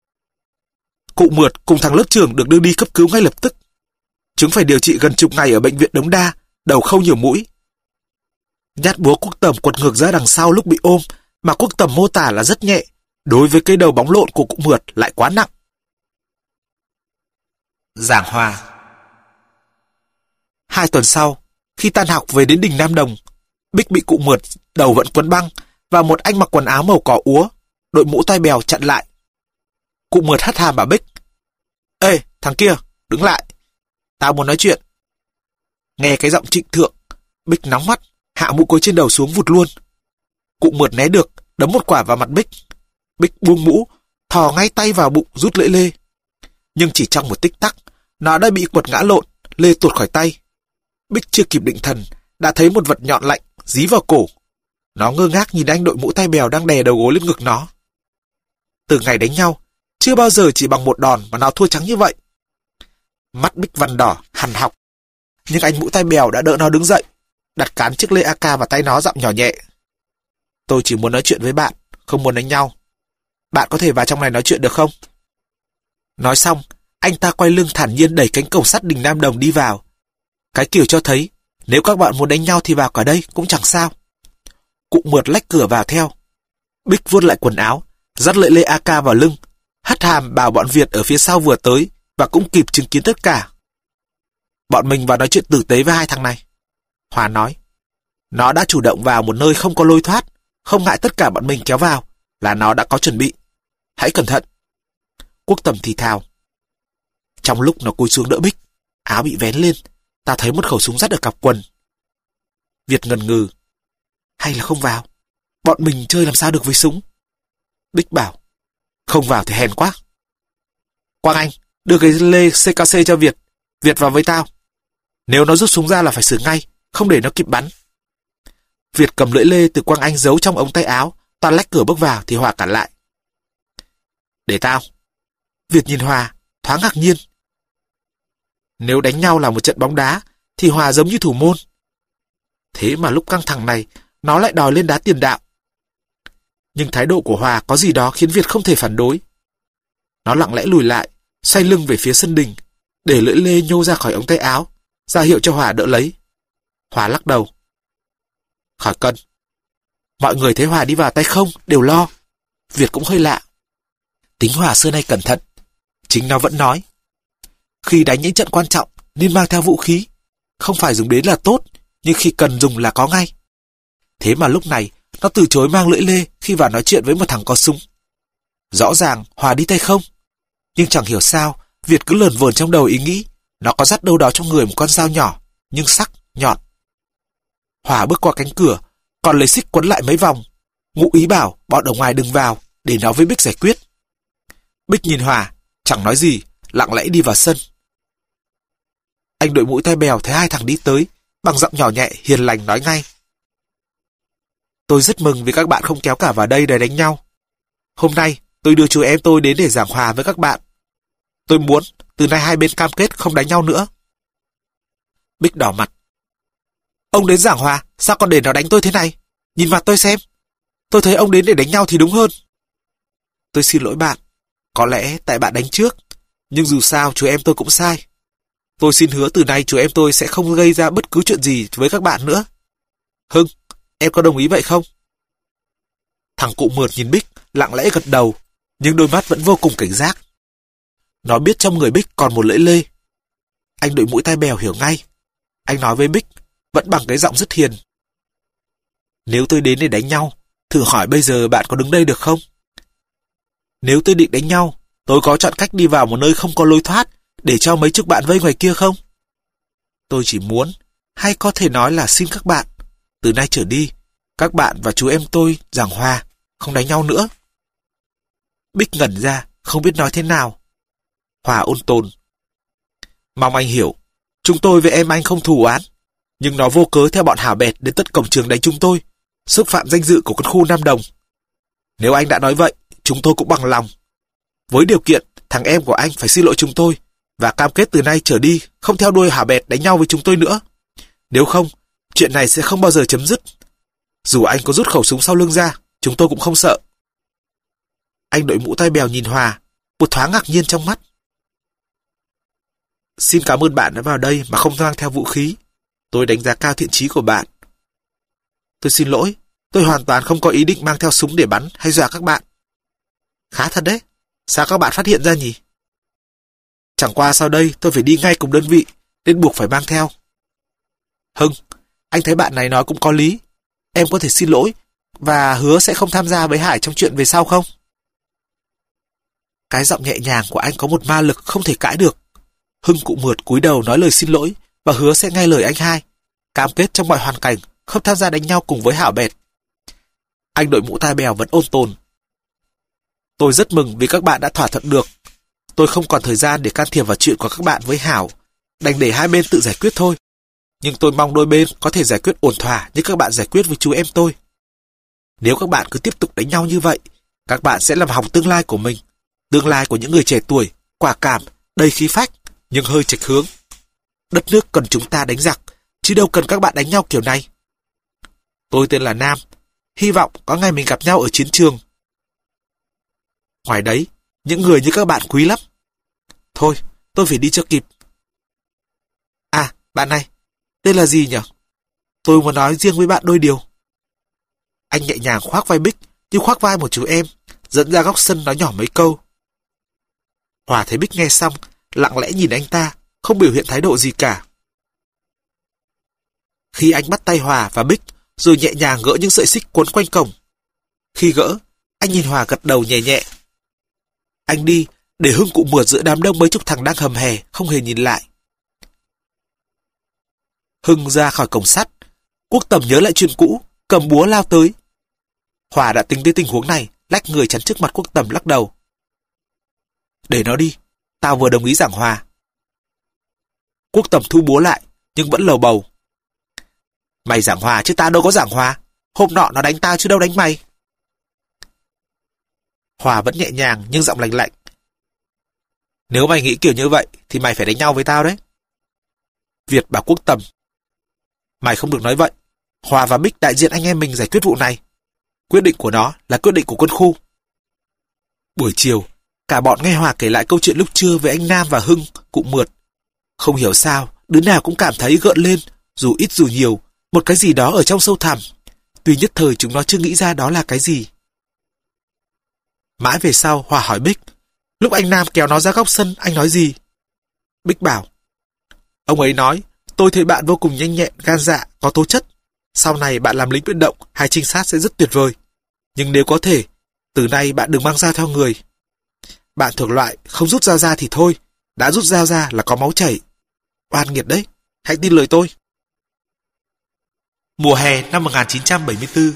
Cụ Mượt cùng thằng lớp trưởng được đưa đi cấp cứu ngay lập tức. Chúng phải điều trị gần chục ngày ở bệnh viện Đống Đa, đầu khâu nhiều mũi. Nhát búa Quốc Tầm quật ngược ra đằng sau lúc bị ôm, mà Quốc Tầm mô tả là rất nhẹ, đối với cái đầu bóng lộn của cụ Mượt lại quá nặng. Giảng hòa. 2 tuần sau, khi tan học về đến đình Nam Đồng, Bích bị cụ Mượt đầu vẫn quấn băng và một anh mặc quần áo màu cỏ úa, đội mũ tai bèo chặn lại. Cụ Mượt hất hàm bảo Bích: Ê, thằng kia, đứng lại. Tao muốn nói chuyện. Nghe cái giọng trịnh thượng, Bích nóng mắt, hạ mũ cối trên đầu xuống vụt luôn. Cụ Mượt né được, đấm một quả vào mặt Bích. Bích buông mũ, thò ngay tay vào bụng rút lưỡi lê. Nhưng chỉ trong một tích tắc, nó đã bị quật ngã lộn, lê tuột khỏi tay. Bích chưa kịp định thần, đã thấy một vật nhọn lạnh dí vào cổ. Nó ngơ ngác nhìn anh đội mũ tai bèo đang đè đầu gối lên ngực nó. Từ ngày đánh nhau, chưa bao giờ chỉ bằng một đòn mà nó thua trắng như vậy. Mắt Bích vằn đỏ, hằn học. Nhưng anh mũ tai bèo đã đỡ nó đứng dậy, đặt cán chiếc lê AK vào tay nó giọng nhỏ nhẹ: Tôi chỉ muốn nói chuyện với bạn, không muốn đánh nhau. Bạn có thể vào trong này nói chuyện được không? Nói xong, anh ta quay lưng thản nhiên đẩy cánh cổng sắt đình Nam Đồng đi vào. Cái kiểu cho thấy, nếu các bạn muốn đánh nhau thì vào cả đây cũng chẳng sao. Cụ Mượt lách cửa vào theo. Bích vuốt lại quần áo, dắt lưỡi lê AK vào lưng, hất hàm bảo bọn Việt ở phía sau vừa tới và cũng kịp chứng kiến tất cả. Bọn mình vào nói chuyện tử tế với 2 thằng này. Hòa nói, nó đã chủ động vào một nơi không có lối thoát, không ngại tất cả bọn mình kéo vào, là nó đã có chuẩn bị. Hãy cẩn thận. Quốc Tầm thì thào. Trong lúc nó cúi xuống đỡ Bích, áo bị vén lên, ta thấy một khẩu súng dắt ở cặp quần. Việt ngần ngừ. Hay là không vào? Bọn mình chơi làm sao được với súng? Bích bảo, không vào thì hèn quá. Quang Anh, đưa cái lê CKC cho Việt. Việt vào với tao. Nếu nó rút súng ra là phải xử ngay, không để nó kịp bắn. Việt cầm lưỡi lê từ Quang Anh giấu trong ống tay áo, toan lách cửa bước vào thì Hòa cản lại. Để tao. Việt nhìn Hòa, thoáng ngạc nhiên. Nếu đánh nhau là một trận bóng đá, thì Hòa giống như thủ môn. Thế mà lúc căng thẳng này, nó lại đòi lên đá tiền đạo. Nhưng thái độ của Hòa có gì đó khiến Việt không thể phản đối. Nó lặng lẽ lùi lại, xoay lưng về phía sân đình, để lưỡi lê nhô ra khỏi ống tay áo, ra hiệu cho Hòa đỡ lấy. Hòa lắc đầu. Khỏi cần. Mọi người thấy Hòa đi vào tay không, đều lo. Việt cũng hơi lạ. Tính Hòa xưa nay cẩn thận. Chính nó vẫn nói. Khi đánh những trận quan trọng, nên mang theo vũ khí. Không phải dùng đến là tốt, nhưng khi cần dùng là có ngay. Thế mà lúc này, nó từ chối mang lưỡi lê khi vào nói chuyện với một thằng có súng. Rõ ràng Hòa đi tay không. Nhưng chẳng hiểu sao, Việt cứ lờn vờn trong đầu ý nghĩ nó có dắt đâu đó trong người một con dao nhỏ, nhưng sắc, nhọn. Hòa bước qua cánh cửa, còn lấy xích quấn lại mấy vòng. Ngụ ý bảo bọn ở ngoài đừng vào, để nó với Bích giải quyết. Bích nhìn Hòa, chẳng nói gì, lặng lẽ đi vào sân. Anh đội mũi tai bèo thấy hai thằng đi tới, bằng giọng nhỏ nhẹ, hiền lành nói ngay. Tôi rất mừng vì các bạn không kéo cả vào đây để đánh nhau. Hôm nay, tôi đưa chú em tôi đến để giảng hòa với các bạn. Tôi muốn, từ nay hai bên cam kết không đánh nhau nữa. Bích đỏ mặt. Ông đến giảng hòa, sao còn để nó đánh tôi thế này? Nhìn mặt tôi xem. Tôi thấy ông đến để đánh nhau thì đúng hơn. Tôi xin lỗi bạn. Có lẽ tại bạn đánh trước. Nhưng dù sao chú em tôi cũng sai. Tôi xin hứa từ nay chú em tôi sẽ không gây ra bất cứ chuyện gì với các bạn nữa. Hưng, em có đồng ý vậy không? Thằng cụ mượt nhìn Bích, lặng lẽ gật đầu, nhưng đôi mắt vẫn vô cùng cảnh giác. Nó biết trong người Bích còn một lưỡi lê. Anh đội mũi tai bèo hiểu ngay. Anh nói với Bích, vẫn bằng cái giọng rất hiền. Nếu tôi đến để đánh nhau, thử hỏi bây giờ bạn có đứng đây được không? Nếu tôi định đánh nhau, tôi có chọn cách đi vào một nơi không có lối thoát để cho mấy chục bạn vây ngoài kia không? Tôi chỉ muốn, hay có thể nói là xin các bạn, từ nay trở đi, các bạn và chú em tôi giảng hòa, không đánh nhau nữa. Bích ngẩn ra, không biết nói thế nào. Hòa ôn tồn. Mong anh hiểu, chúng tôi với em anh không thù oán, nhưng nó vô cớ theo bọn hảo bẹt đến tận cổng trường đánh chúng tôi, xúc phạm danh dự của quân khu Nam Đồng. Nếu anh đã nói vậy, chúng tôi cũng bằng lòng. Với điều kiện thằng em của anh phải xin lỗi chúng tôi và cam kết từ nay trở đi không theo đuôi hảo bẹt đánh nhau với chúng tôi nữa. Nếu không, chuyện này sẽ không bao giờ chấm dứt. Dù anh có rút khẩu súng sau lưng ra, chúng tôi cũng không sợ. Anh đội mũ tai bèo nhìn Hòa, một thoáng ngạc nhiên trong mắt. Xin cảm ơn bạn đã vào đây mà không mang theo vũ khí. Tôi đánh giá cao thiện chí của bạn. Tôi xin lỗi, tôi hoàn toàn không có ý định mang theo súng để bắn hay dọa các bạn. Khá thật đấy, sao các bạn phát hiện ra nhỉ? Chẳng qua sau đây tôi phải đi ngay cùng đơn vị, nên buộc phải mang theo. Hưng, anh thấy bạn này nói cũng có lý. Em có thể xin lỗi và hứa sẽ không tham gia với Hải trong chuyện về sau không? Cái giọng nhẹ nhàng của anh có một ma lực không thể cãi được. Hưng cụ mượt cúi đầu nói lời xin lỗi và hứa sẽ nghe lời anh hai, cam kết trong mọi hoàn cảnh không tham gia đánh nhau cùng với Hảo bẹt. Anh đội mũ tai bèo vẫn ôn tồn. Tôi rất mừng vì các bạn đã thỏa thuận được. Tôi không còn thời gian để can thiệp vào chuyện của các bạn với Hảo, đành để hai bên tự giải quyết thôi. Nhưng tôi mong đôi bên có thể giải quyết ổn thỏa như các bạn giải quyết với chú em tôi. Nếu các bạn cứ tiếp tục đánh nhau như vậy, các bạn sẽ làm hỏng tương lai của mình, tương lai của những người trẻ tuổi, quả cảm, đầy khí phách, nhưng hơi chệch hướng. Đất nước cần chúng ta đánh giặc, chứ đâu cần các bạn đánh nhau kiểu này. Tôi tên là Nam, hy vọng có ngày mình gặp nhau ở chiến trường. Ngoài đấy, những người như các bạn quý lắm. Thôi, tôi phải đi cho kịp. À, bạn này, tên là gì nhỉ? Tôi muốn nói riêng với bạn đôi điều. Anh nhẹ nhàng khoác vai Bích như khoác vai một chú em, dẫn ra góc sân nói nhỏ mấy câu. Hòa thấy Bích nghe xong, lặng lẽ nhìn anh ta, không biểu hiện thái độ gì cả. Khi anh bắt tay Hòa và Bích, rồi nhẹ nhàng gỡ những sợi xích quấn quanh cổng. Khi gỡ, anh nhìn Hòa gật đầu nhẹ nhẹ. Anh đi, để Hưng cụ mượt giữa đám đông mấy chục thằng đang hầm hè, không hề nhìn lại. Hưng ra khỏi cổng sắt, Quốc Tầm nhớ lại chuyện cũ, cầm búa lao tới. Hòa đã tính đến tình huống này, lách người chắn trước mặt Quốc Tầm lắc đầu. Để nó đi, tao vừa đồng ý giảng hòa. Quốc Tầm thu búa lại, nhưng vẫn lầu bầu. Mày giảng hòa chứ tao đâu có giảng hòa. Hôm nọ nó đánh tao chứ đâu đánh mày. Hòa vẫn nhẹ nhàng nhưng giọng lạnh lạnh. Nếu mày nghĩ kiểu như vậy thì mày phải đánh nhau với tao đấy. Việt bảo Quốc Tầm. Mày không được nói vậy. Hòa và Bích đại diện anh em mình giải quyết vụ này. Quyết định của nó là quyết định của quân khu. Buổi chiều, cả bọn nghe Hòa kể lại câu chuyện lúc trưa với anh Nam và Hưng, cụ Mượt. Không hiểu sao, đứa nào cũng cảm thấy gợn lên, dù ít dù nhiều, một cái gì đó ở trong sâu thẳm. Tuy nhất thời chúng nó chưa nghĩ ra đó là cái gì. Mãi về sau, Hòa hỏi Bích. Lúc anh Nam kéo nó ra góc sân, anh nói gì? Bích bảo. Ông ấy nói, tôi thấy bạn vô cùng nhanh nhẹn, gan dạ, có tố chất. Sau này bạn làm lính biệt động hay trinh sát sẽ rất tuyệt vời. Nhưng nếu có thể, từ nay bạn đừng mang dao theo người. Bạn thuộc loại không rút dao ra thì thôi, đã rút dao ra là có máu chảy. Oan nghiệt đấy, hãy tin lời tôi. Mùa hè năm 1974.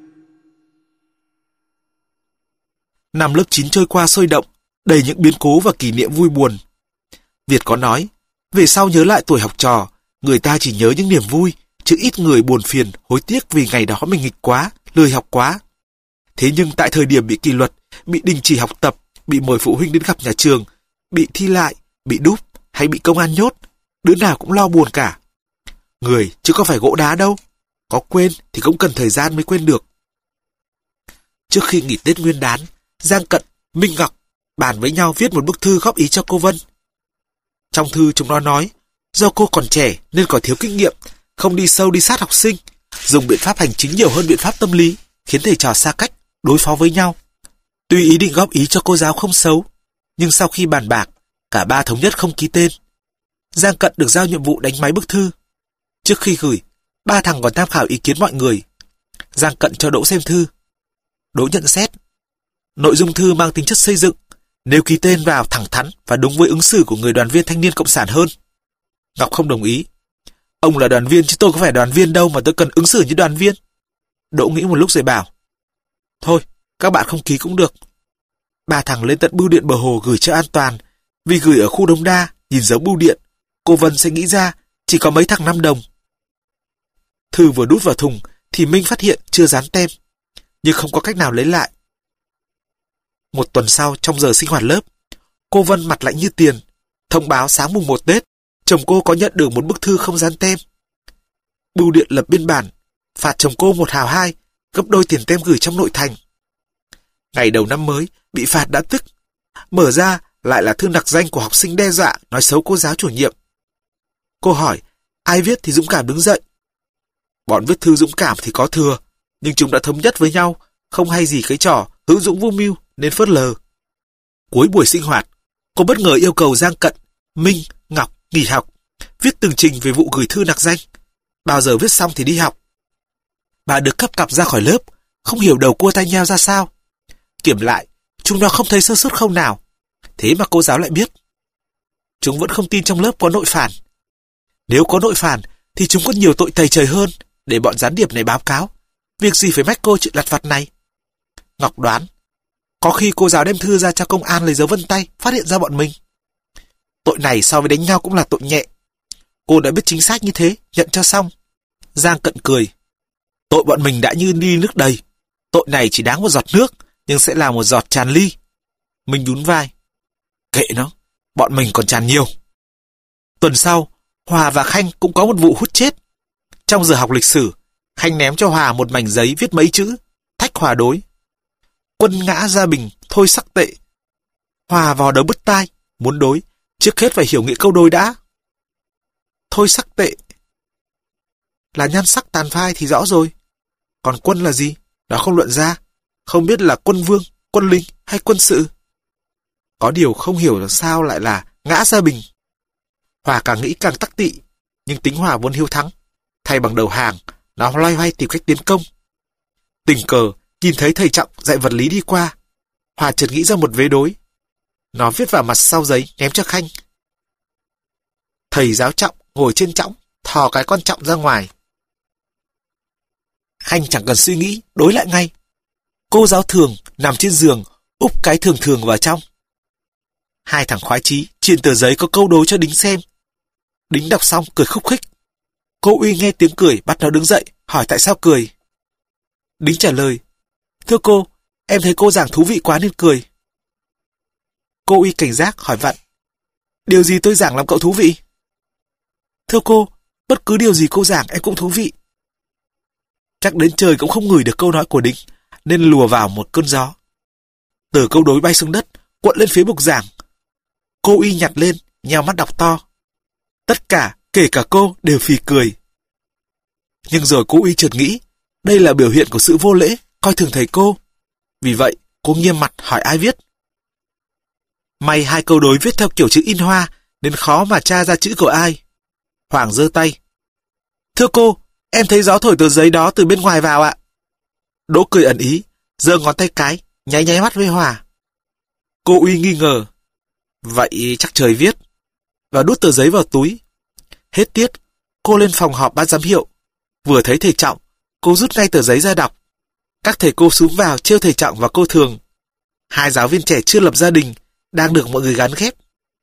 Năm lớp 9 trôi qua sôi động, đầy những biến cố và kỷ niệm vui buồn. Việt có nói, về sau nhớ lại tuổi học trò, người ta chỉ nhớ những niềm vui, chứ ít người buồn phiền, hối tiếc vì ngày đó mình nghịch quá, lười học quá. Thế nhưng tại thời điểm bị kỷ luật, bị đình chỉ học tập, bị mời phụ huynh đến gặp nhà trường, bị thi lại, bị đúp hay bị công an nhốt, đứa nào cũng lo buồn cả. Người chứ có phải gỗ đá đâu, có quên thì cũng cần thời gian mới quên được. Trước khi nghỉ Tết Nguyên đán, Giang Cận, Minh Ngọc bàn với nhau viết một bức thư góp ý cho cô Vân. Trong thư chúng nó nói, do cô còn trẻ nên có thiếu kinh nghiệm, không đi sâu đi sát học sinh, dùng biện pháp hành chính nhiều hơn biện pháp tâm lý, khiến thầy trò xa cách, đối phó với nhau. Tuy ý định góp ý cho cô giáo không xấu, nhưng sau khi bàn bạc, cả ba thống nhất không ký tên. Giang Cận được giao nhiệm vụ đánh máy bức thư. Trước khi gửi, ba thằng còn tham khảo ý kiến mọi người. Giang Cận cho Đỗ xem thư. Đỗ nhận xét. Nội dung thư mang tính chất xây dựng, nếu ký tên vào thẳng thắn và đúng với ứng xử của người đoàn viên thanh niên cộng sản hơn. Ngọc không đồng ý. Ông là đoàn viên chứ tôi có phải đoàn viên đâu mà tôi cần ứng xử như đoàn viên. Đỗ nghĩ một lúc rồi bảo. Thôi, các bạn không ký cũng được. Ba thằng lên tận bưu điện bờ hồ gửi cho an toàn, vì gửi ở khu Đống Đa, nhìn dấu bưu điện, cô Vân sẽ nghĩ ra chỉ có mấy thằng 5 đồng. Thư vừa đút vào thùng thì Minh phát hiện chưa dán tem, nhưng không có cách nào lấy lại. Một tuần sau, trong giờ sinh hoạt lớp, cô Vân mặt lạnh như tiền, thông báo sáng mùng 1 Tết, chồng cô có nhận được một bức thư không dán tem. Bưu điện lập biên bản, phạt chồng cô 1 hào 2, gấp đôi tiền tem gửi trong nội thành. Ngày đầu năm mới, bị phạt đã tức. Mở ra lại là thư nặc danh của học sinh đe dọa, nói xấu cô giáo chủ nhiệm. Cô hỏi, ai viết thì dũng cảm đứng dậy. Bọn viết thư dũng cảm thì có thừa, nhưng chúng đã thống nhất với nhau, không hay gì cái trò hữu dũng vô mưu nên phớt lờ. Cuối buổi sinh hoạt, cô bất ngờ yêu cầu Giang Cận, Minh, Ngọc nghỉ học, viết tường trình về vụ gửi thư nặc danh. Bao giờ viết xong thì đi học. Bà được cấp cặp ra khỏi lớp, không hiểu đầu cua tay nheo ra sao. Kiểm lại, chúng nó không thấy sơ suất không nào. Thế mà cô giáo lại biết. Chúng vẫn không tin trong lớp có nội phản. Nếu có nội phản thì chúng có nhiều tội tày trời hơn, để bọn gián điệp này báo cáo. Việc gì phải mách cô chuyện lặt vặt này? Ngọc đoán, có khi cô giáo đem thư ra cho công an lấy dấu vân tay, phát hiện ra bọn mình. Tội này so với đánh nhau cũng là tội nhẹ. Cô đã biết chính xác như thế, nhận cho xong. Giang Cận cười. Tội bọn mình đã như ly nước đầy. Tội này chỉ đáng một giọt nước, nhưng sẽ là một giọt tràn ly. Mình nhún vai. Kệ nó, bọn mình còn tràn nhiều. Tuần sau, Hòa và Khanh cũng có một vụ hút chết. Trong giờ học lịch sử, Khanh ném cho Hòa một mảnh giấy viết mấy chữ, thách Hòa đối. Quân ngã gia bình, thôi sắc tệ. Hòa vào đầu bứt tai, muốn đối, trước hết phải hiểu nghĩa câu đối đã. Thôi sắc tệ là nhan sắc tàn phai thì rõ rồi. Còn quân là gì? Nó không luận ra. Không biết là quân vương, quân linh hay quân sự. Có điều không hiểu là sao lại là ngã gia bình. Hòa càng nghĩ càng tắc tị, nhưng tính Hòa vốn hiếu thắng. Thay bằng đầu hàng, nó loay hoay tìm cách tiến công. Tình cờ, nhìn thấy thầy Trọng dạy vật lý đi qua. Hòa chợt nghĩ ra một vế đối. Nó viết vào mặt sau giấy ném cho Khanh. Thầy giáo Trọng ngồi trên chõng, thò cái con Trọng ra ngoài. Khanh chẳng cần suy nghĩ, đối lại ngay. Cô giáo Thường nằm trên giường, úp cái thường thường vào trong. Hai thằng khoái chí truyền tờ giấy có câu đối cho Đính xem. Đính đọc xong cười khúc khích. Cô Uy nghe tiếng cười bắt nó đứng dậy, hỏi tại sao cười. Đính trả lời, thưa cô, em thấy cô giảng thú vị quá nên cười. Cô Y cảnh giác hỏi vặn, điều gì tôi giảng làm cậu thú vị? Thưa cô, bất cứ điều gì cô giảng em cũng thú vị. Chắc đến trời cũng không ngửi được câu nói của Đính, nên lùa vào một cơn gió. Tờ câu đối bay xuống đất, cuộn lên phía bục giảng. Cô Y nhặt lên, nheo mắt đọc to. Tất cả, kể cả cô, đều phì cười. Nhưng rồi cô Y chợt nghĩ, đây là biểu hiện của sự vô lễ, coi thường thầy cô. Vì vậy, cô nghiêm mặt hỏi ai viết. May hai câu đối viết theo kiểu chữ in hoa, nên khó mà tra ra chữ của ai. Hoàng giơ tay. Thưa cô, em thấy gió thổi tờ giấy đó từ bên ngoài vào ạ. Đỗ cười ẩn ý, giơ ngón tay cái, nháy nháy mắt với Hòa. Cô Uy nghi ngờ. Vậy chắc trời viết. Và đút tờ giấy vào túi. Hết tiết, cô lên phòng họp ban giám hiệu. Vừa thấy thầy Trọng, cô rút ngay tờ giấy ra đọc. Các thầy cô xúm vào trêu thầy Trọng và cô Thường. Hai giáo viên trẻ chưa lập gia đình, đang được mọi người gắn ghép.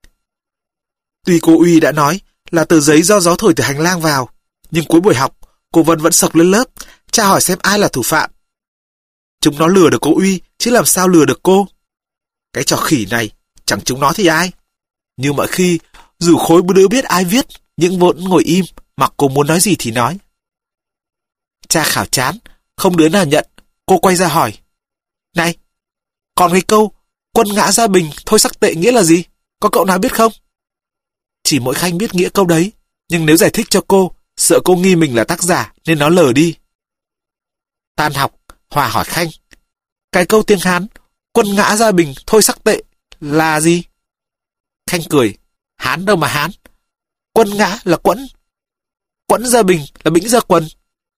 Tuy cô Uy đã nói là tờ giấy do gió thổi từ hành lang vào, nhưng cuối buổi học, cô Vân vẫn sộc lên lớp, tra hỏi xem ai là thủ phạm. Chúng nó lừa được cô Uy, chứ làm sao lừa được cô. Cái trò khỉ này, chẳng chúng nó thì ai. Như mọi khi, dù khối đứa biết ai viết, nhưng vẫn ngồi im, mặc cô muốn nói gì thì nói. Cha khảo chán, không đứa nào nhận, cô quay ra hỏi. Này, còn cái câu, quân ngã gia bình, thôi sắc tệ nghĩa là gì? Có cậu nào biết không? Chỉ mỗi Khanh biết nghĩa câu đấy, nhưng nếu giải thích cho cô, sợ cô nghi mình là tác giả nên nó lờ đi. Tan học, Hòa hỏi Khanh. Cái câu tiếng Hán, quân ngã gia bình, thôi sắc tệ, là gì? Khanh cười. Hán đâu mà Hán. Quân ngã là quẫn. Quẫn gia bình là bĩnh gia quần.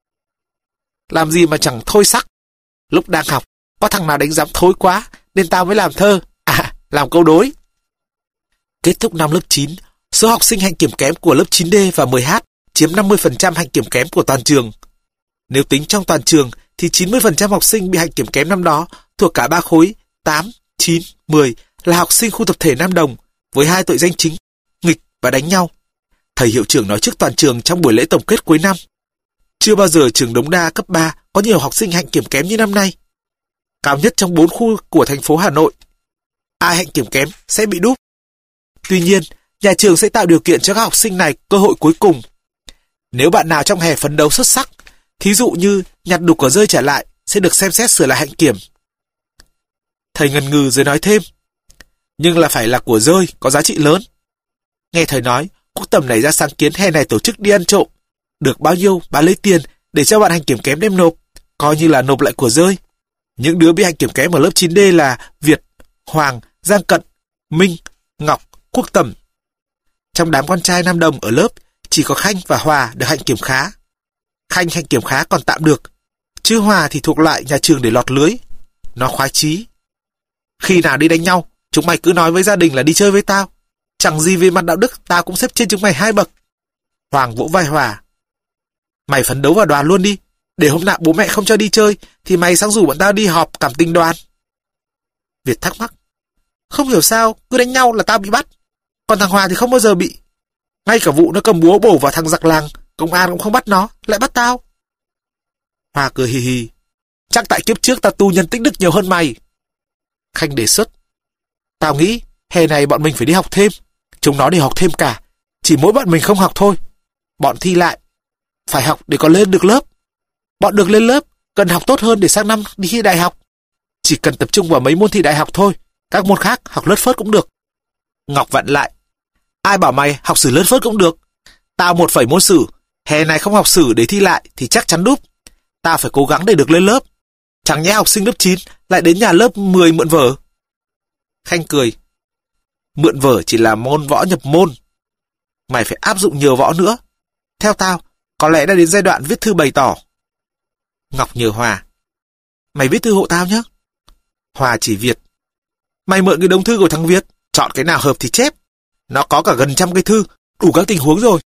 Làm gì mà chẳng thôi sắc. Lúc đang học, có thằng nào đánh giám thối quá, nên tao mới làm thơ. À, làm câu đối. Kết thúc năm lớp 9, số học sinh hạnh kiểm kém của lớp 9D và 10H chiếm 50% hạnh kiểm kém của toàn trường. Nếu tính trong toàn trường, thì 90% học sinh bị hạnh kiểm kém năm đó thuộc cả ba khối 8, 9, 10 là học sinh khu tập thể Nam Đồng với hai tội danh chính, nghịch và đánh nhau. Thầy hiệu trưởng nói trước toàn trường trong buổi lễ tổng kết cuối năm. Chưa bao giờ trường Đống Đa cấp 3 có nhiều học sinh hạnh kiểm kém như năm nay. Cao nhất trong 4 khu của thành phố Hà Nội. Ai hạnh kiểm kém sẽ bị đúp. Tuy nhiên, nhà trường sẽ tạo điều kiện cho các học sinh này cơ hội cuối cùng. Nếu bạn nào trong hè phấn đấu xuất sắc, thí dụ như nhặt được của rơi trả lại, sẽ được xem xét sửa lại hạnh kiểm. Thầy ngần ngừ rồi nói thêm. Nhưng là phải là của rơi, có giá trị lớn. Nghe thầy nói, Quốc Tầm nảy ra sáng kiến hè này tổ chức đi ăn trộm. Được bao nhiêu, bà lấy tiền để cho bạn hạnh kiểm kém đem nộp, coi như là nộp lại của rơi. Những đứa bị hạnh kiểm kém ở lớp 9D là Việt, Hoàng, Giang Cận, Minh, Ngọc, Quốc Tầm. Trong đám con trai Nam Đồng ở lớp, chỉ có Khanh và Hòa được hạnh kiểm khá. Khanh hạnh kiểm khá còn tạm được, chứ Hòa thì thuộc lại nhà trường để lọt lưới. Nó khoái chí. Khi nào đi đánh nhau, chúng mày cứ nói với gia đình là đi chơi với tao. Chẳng gì về mặt đạo đức, tao cũng xếp trên chúng mày 2 bậc. Hoàng vỗ vai Hòa. Mày phấn đấu vào đoàn luôn đi, để hôm nào bố mẹ không cho đi chơi, thì mày sang rủ bọn tao đi họp cảm tình đoàn. Việt thắc mắc. Không hiểu sao, cứ đánh nhau là tao bị bắt. Còn thằng Hòa thì không bao giờ bị. Ngay cả vụ nó cầm búa bổ vào thằng giặc làng, công an cũng không bắt nó, lại bắt tao. Hòa cười hì hì. Chắc tại kiếp trước tao tu nhân tích đức nhiều hơn mày. Khanh đề xuất. Tao nghĩ hè này bọn mình phải đi học thêm. Chúng nó đều học thêm cả. Chỉ mỗi bọn mình không học thôi. Bọn thi lại. Phải học để còn lên được lớp. Bọn được lên lớp cần học tốt hơn để sang năm đi thi đại học. Chỉ cần tập trung vào mấy môn thi đại học thôi. Các môn khác học lất phớt cũng được. Ngọc vặn lại. Ai bảo mày học sử lất phớt cũng được. Tao 1 phẩy môn sử. Hè này không học sử để thi lại thì chắc chắn đúp. Tao phải cố gắng để được lên lớp. Chẳng nhẽ học sinh lớp 9 lại đến nhà lớp 10 mượn vở. Khanh cười. Mượn vở chỉ là môn võ nhập môn. Mày phải áp dụng nhiều võ nữa. Theo tao, có lẽ đã đến giai đoạn viết thư bày tỏ. Ngọc nhờ Hòa. Mày viết thư hộ tao nhé. Hòa chỉ Việt. Mày mượn cái đống thư của thằng Việt, chọn cái nào hợp thì chép. Nó có cả gần 100 cái thư, đủ các tình huống rồi.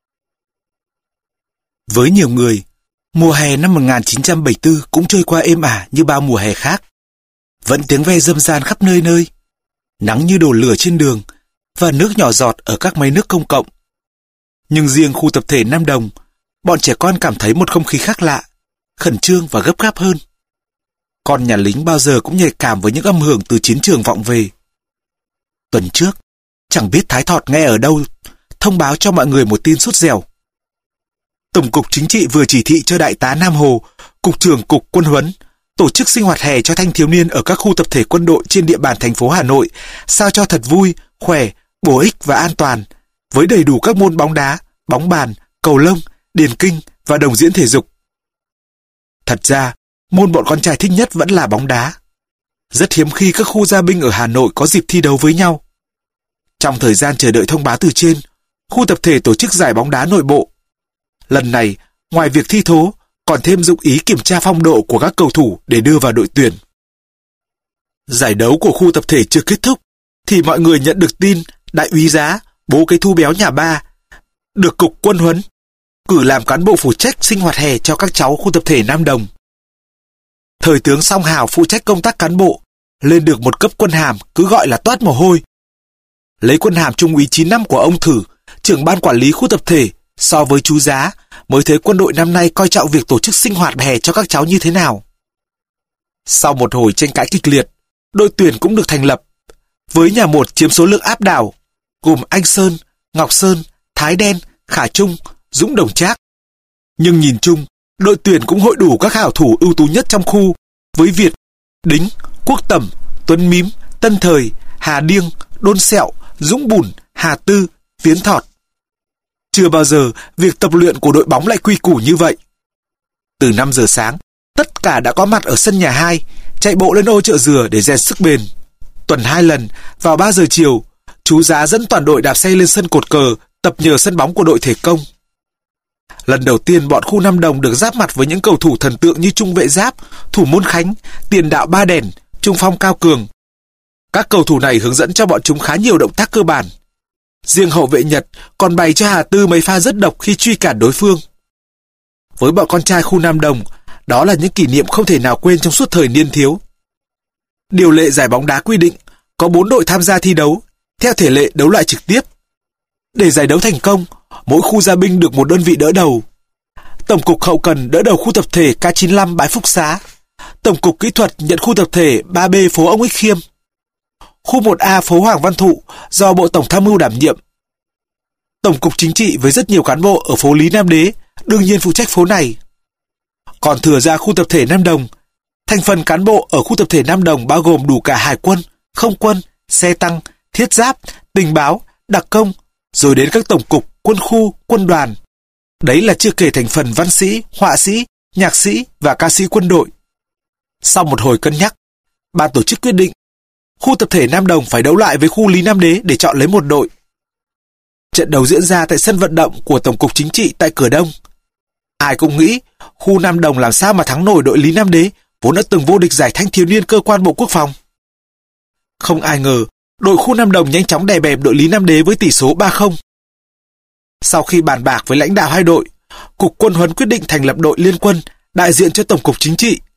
Với nhiều người, mùa hè năm 1974 cũng trôi qua êm ả như bao mùa hè khác. Vẫn tiếng ve râm ran khắp nơi nơi, nắng như đổ lửa trên đường và nước nhỏ giọt ở các máy nước công cộng. Nhưng riêng khu tập thể Nam Đồng, bọn trẻ con cảm thấy một không khí khác lạ, khẩn trương và gấp gáp hơn. Con nhà lính bao giờ cũng nhạy cảm với những âm hưởng từ chiến trường vọng về. Tuần trước, chẳng biết Thái Thọt nghe ở đâu, thông báo cho mọi người một tin sốt dẻo. Tổng cục Chính trị vừa chỉ thị cho Đại tá Nam Hồ, Cục trưởng Cục Quân huấn, tổ chức sinh hoạt hè cho thanh thiếu niên ở các khu tập thể quân đội trên địa bàn thành phố Hà Nội, sao cho thật vui, khỏe, bổ ích và an toàn, với đầy đủ các môn bóng đá, bóng bàn, cầu lông, điền kinh và đồng diễn thể dục. Thật ra, môn bọn con trai thích nhất vẫn là bóng đá. Rất hiếm khi các khu gia binh ở Hà Nội có dịp thi đấu với nhau. Trong thời gian chờ đợi thông báo từ trên, khu tập thể tổ chức giải bóng đá nội bộ. Lần này, ngoài việc thi thố, còn thêm dụng ý kiểm tra phong độ của các cầu thủ để đưa vào đội tuyển. Giải đấu của khu tập thể chưa kết thúc, thì mọi người nhận được tin Đại úy Giá, bố cái Thu béo nhà ba, được Cục Quân huấn cử làm cán bộ phụ trách sinh hoạt hè cho các cháu khu tập thể Nam Đồng. Thời tướng Song Hào phụ trách công tác cán bộ, lên được một cấp quân hàm cứ gọi là toát mồ hôi. Lấy quân hàm trung úy 9 năm của ông Thử, trưởng ban quản lý khu tập thể, so với chú Giá, mới thấy quân đội năm nay coi trọng việc tổ chức sinh hoạt hè cho các cháu như thế nào. Sau một hồi tranh cãi kịch liệt, đội tuyển cũng được thành lập, với nhà một chiếm số lượng áp đảo, gồm Anh Sơn, Ngọc Sơn, Thái Đen, Khả Trung, Dũng Đồng Trác. Nhưng nhìn chung, đội tuyển cũng hội đủ các hảo thủ ưu tú nhất trong khu, với Việt, Đính, Quốc Tẩm, Tuấn Mím, Tân Thời, Hà Điêng, Đôn Sẹo, Dũng Bùn, Hà Tư, Tiến Thọt. Chưa bao giờ việc tập luyện của đội bóng lại quy củ như vậy. Từ 5 giờ sáng, tất cả đã có mặt ở sân nhà 2, chạy bộ lên ô Chợ Dừa để rèn sức bền. Tuần 2 lần, vào 3 giờ chiều, chú Giá dẫn toàn đội đạp xe lên sân cột cờ, tập nhờ sân bóng của đội thể công. Lần đầu tiên bọn khu Nam Đồng được giáp mặt với những cầu thủ thần tượng như Trung Vệ Giáp, thủ môn Khánh, tiền đạo Ba Đèn, trung phong Cao Cường. Các cầu thủ này hướng dẫn cho bọn chúng khá nhiều động tác cơ bản. Riêng hậu vệ Nhật còn bày cho Hà Tư mấy pha rất độc khi truy cản đối phương. Với bọn con trai khu Nam Đồng, đó là những kỷ niệm không thể nào quên trong suốt thời niên thiếu. Điều lệ giải bóng đá quy định có 4 đội tham gia thi đấu, theo thể lệ đấu loại trực tiếp. Để giải đấu thành công, mỗi khu gia binh được một đơn vị đỡ đầu. Tổng cục hậu cần đỡ đầu khu tập thể K95 Bái Phúc Xá. Tổng cục kỹ thuật nhận khu tập thể 3B phố Ông Ích Khiêm. Khu 1A phố Hoàng Văn Thụ do Bộ Tổng tham mưu đảm nhiệm. Tổng cục chính trị với rất nhiều cán bộ ở phố Lý Nam Đế đương nhiên phụ trách phố này. Còn thừa ra khu tập thể Nam Đồng, thành phần cán bộ ở khu tập thể Nam Đồng bao gồm đủ cả hải quân, không quân, xe tăng, thiết giáp, tình báo, đặc công, rồi đến các tổng cục, quân khu, quân đoàn. Đấy là chưa kể thành phần văn sĩ, họa sĩ, nhạc sĩ và ca sĩ quân đội. Sau một hồi cân nhắc, ban tổ chức quyết định khu tập thể Nam Đồng phải đấu lại với khu Lý Nam Đế để chọn lấy một đội. Trận đấu diễn ra tại sân vận động của Tổng cục Chính trị tại Cửa Đông. Ai cũng nghĩ khu Nam Đồng làm sao mà thắng nổi đội Lý Nam Đế, vốn đã từng vô địch giải thanh thiếu niên cơ quan Bộ Quốc phòng. Không ai ngờ, đội khu Nam Đồng nhanh chóng đè bẹp đội Lý Nam Đế với tỷ số 3-0. Sau khi bàn bạc với lãnh đạo hai đội, Cục Quân huấn quyết định thành lập đội liên quân đại diện cho Tổng cục Chính trị.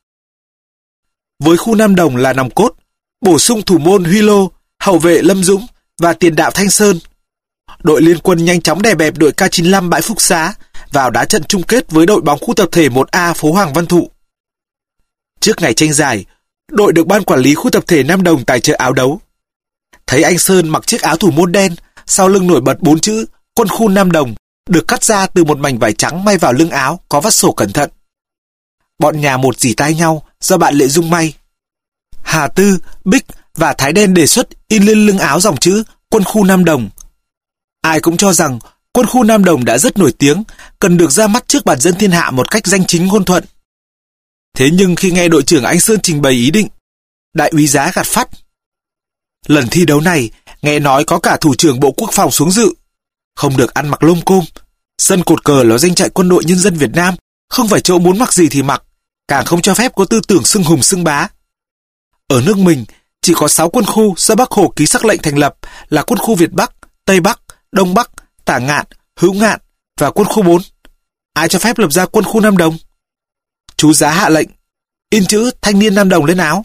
Với khu Nam Đồng là nòng cốt, bổ sung thủ môn Huy Lô, hậu vệ Lâm Dũng và tiền đạo Thanh Sơn. Đội liên quân nhanh chóng đè bẹp đội K95 Bãi Phúc Xá vào đá trận chung kết với đội bóng khu tập thể 1A phố Hoàng Văn Thụ. Trước ngày tranh giải, đội được ban quản lý khu tập thể Nam Đồng tài trợ áo đấu. Thấy anh Sơn mặc chiếc áo thủ môn đen, sau lưng nổi bật 4 chữ Quân khu Nam Đồng, được cắt ra từ một mảnh vải trắng may vào lưng áo có vắt sổ cẩn thận. Bọn nhà một dỉ tay nhau do bạn Lệ Dung may. Hà Tư, Bích và Thái Đen đề xuất in lên lưng áo dòng chữ Quân khu Nam Đồng. Ai cũng cho rằng Quân khu Nam Đồng đã rất nổi tiếng, cần được ra mắt trước bản dân thiên hạ một cách danh chính ngôn thuận. Thế nhưng khi nghe đội trưởng Anh Sơn trình bày ý định, Đại úy Giá gạt phắt. Lần thi đấu này, nghe nói có cả thủ trưởng Bộ Quốc phòng xuống dự. Không được ăn mặc lôm côm. Sân cột cờ là danh trại quân đội nhân dân Việt Nam, không phải chỗ muốn mặc gì thì mặc, càng không cho phép có tư tưởng xưng hùng xưng bá. Ở nước mình, chỉ có 6 quân khu do Bác Hồ ký sắc lệnh thành lập là quân khu Việt Bắc, Tây Bắc, Đông Bắc, Tả Ngạn, Hữu Ngạn và quân khu 4. Ai cho phép lập ra quân khu Nam Đồng? Chú Giá hạ lệnh, in chữ Thanh niên Nam Đồng lên áo.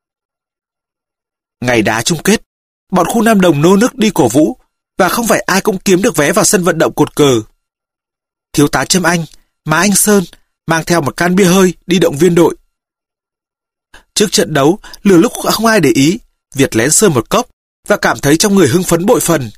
Ngày đá chung kết, bọn khu Nam Đồng nô nức đi cổ vũ, và không phải ai cũng kiếm được vé vào sân vận động cột cờ. Thiếu tá Trâm Anh, má Anh Sơn, mang theo một can bia hơi đi động viên đội. Trước trận đấu, lừa lúc không ai để ý, Việt lén sơ một cốc và cảm thấy trong người hưng phấn bội phần.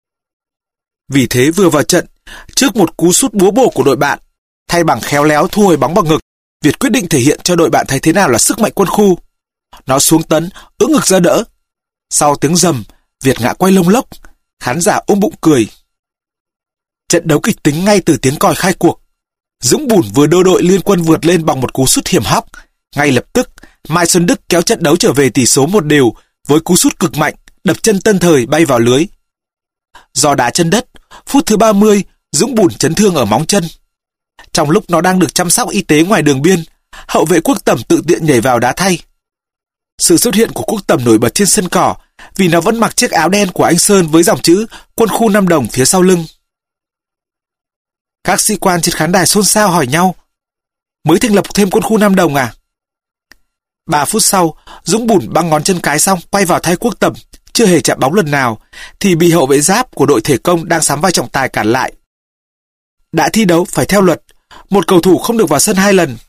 Vì thế vừa vào trận, trước một cú sút búa bổ của đội bạn, thay bằng khéo léo thu hồi bóng bằng ngực, Việt quyết định thể hiện cho đội bạn thấy thế nào là sức mạnh quân khu. Nó xuống tấn, ưỡn ngực ra đỡ. Sau tiếng rầm, Việt ngã quay lông lốc, khán giả ôm bụng cười. Trận đấu kịch tính ngay từ tiếng còi khai cuộc. Dũng Bùn vừa đưa đội Liên Quân vượt lên bằng một cú sút hiểm hóc. Ngay lập tức, Mai Xuân Đức kéo trận đấu trở về tỷ số 1-1 với cú sút cực mạnh, đập chân Tân Thời bay vào lưới. Do đá chân đất, phút thứ 30, Dũng Bùn chấn thương ở móng chân. Trong lúc nó đang được chăm sóc y tế ngoài đường biên, hậu vệ Quốc Tầm tự tiện nhảy vào đá thay. Sự xuất hiện của Quốc Tầm nổi bật trên sân cỏ vì nó vẫn mặc chiếc áo đen của anh Sơn với dòng chữ Quân khu Nam Đồng phía sau lưng. Các sĩ quan trên khán đài xôn xao hỏi nhau, mới thành lập thêm quân khu Nam Đồng à? 3 phút sau, Dũng Bùn băng ngón chân cái xong quay vào thay Quốc Tầm, chưa hề chạm bóng lần nào, thì bị hậu vệ Giáp của đội thể công đang sắm vai trọng tài cản lại. Đã thi đấu phải theo luật, một cầu thủ không được vào sân 2 lần.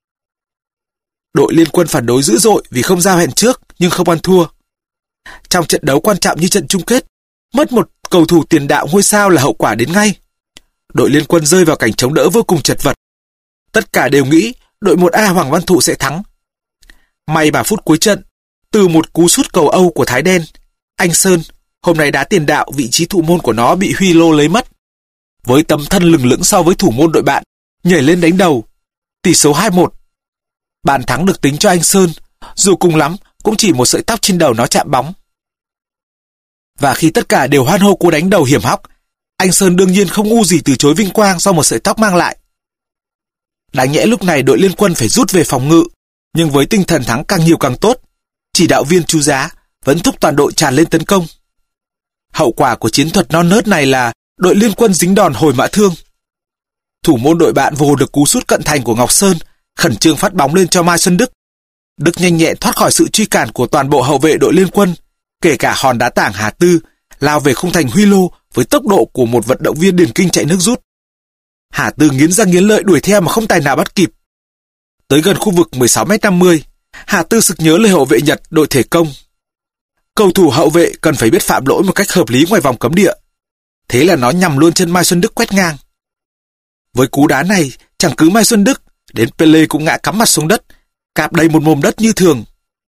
Đội Liên Quân phản đối dữ dội vì không giao hẹn trước nhưng không ăn thua. Trong trận đấu quan trọng như trận chung kết, mất một cầu thủ tiền đạo ngôi sao là hậu quả đến ngay. Đội Liên Quân rơi vào cảnh chống đỡ vô cùng chật vật. Tất cả đều nghĩ đội 1A Hoàng Văn Thụ sẽ thắng. May mà phút cuối trận, từ một cú sút cầu Âu của Thái Đen, anh Sơn, hôm nay đá tiền đạo, vị trí thủ môn của nó bị Huy Lô lấy mất. Với tấm thân lừng lững so với thủ môn đội bạn, nhảy lên đánh đầu. Tỷ số 2-1. Bàn thắng được tính cho anh Sơn, dù cùng lắm cũng chỉ một sợi tóc trên đầu nó chạm bóng. Và khi tất cả đều hoan hô cú đánh đầu hiểm hóc, anh Sơn đương nhiên không ngu gì từ chối vinh quang do một sợi tóc mang lại. Đáng nhẽ lúc này đội Liên Quân phải rút về phòng ngự, nhưng với tinh thần thắng càng nhiều càng tốt, chỉ đạo viên Chu Giá vẫn thúc toàn đội tràn lên tấn công. Hậu quả của chiến thuật non nớt này là đội Liên Quân dính đòn hồi mã thương. Thủ môn đội bạn vồ được cú sút cận thành của Ngọc Sơn, khẩn trương phát bóng lên cho Mai Xuân Đức. Đức nhanh nhẹn thoát khỏi sự truy cản của toàn bộ hậu vệ đội Liên Quân, kể cả hòn đá tảng Hà Tư, lao về khung thành Huy Lô với tốc độ của một vận động viên điền kinh chạy nước rút. Hà Tư nghiến răng nghiến lợi đuổi theo mà không tài nào bắt kịp. Tới gần khu vực 16m50, Hà Tư sực nhớ lời hậu vệ Nhật đội thể công. Cầu thủ hậu vệ cần phải biết phạm lỗi một cách hợp lý ngoài vòng cấm địa. Thế là nó nhằm luôn chân Mai Xuân Đức quét ngang. Với cú đá này, chẳng cứ Mai Xuân Đức, đến Pele cũng ngã cắm mặt xuống đất, cạp đầy một mồm đất như thường.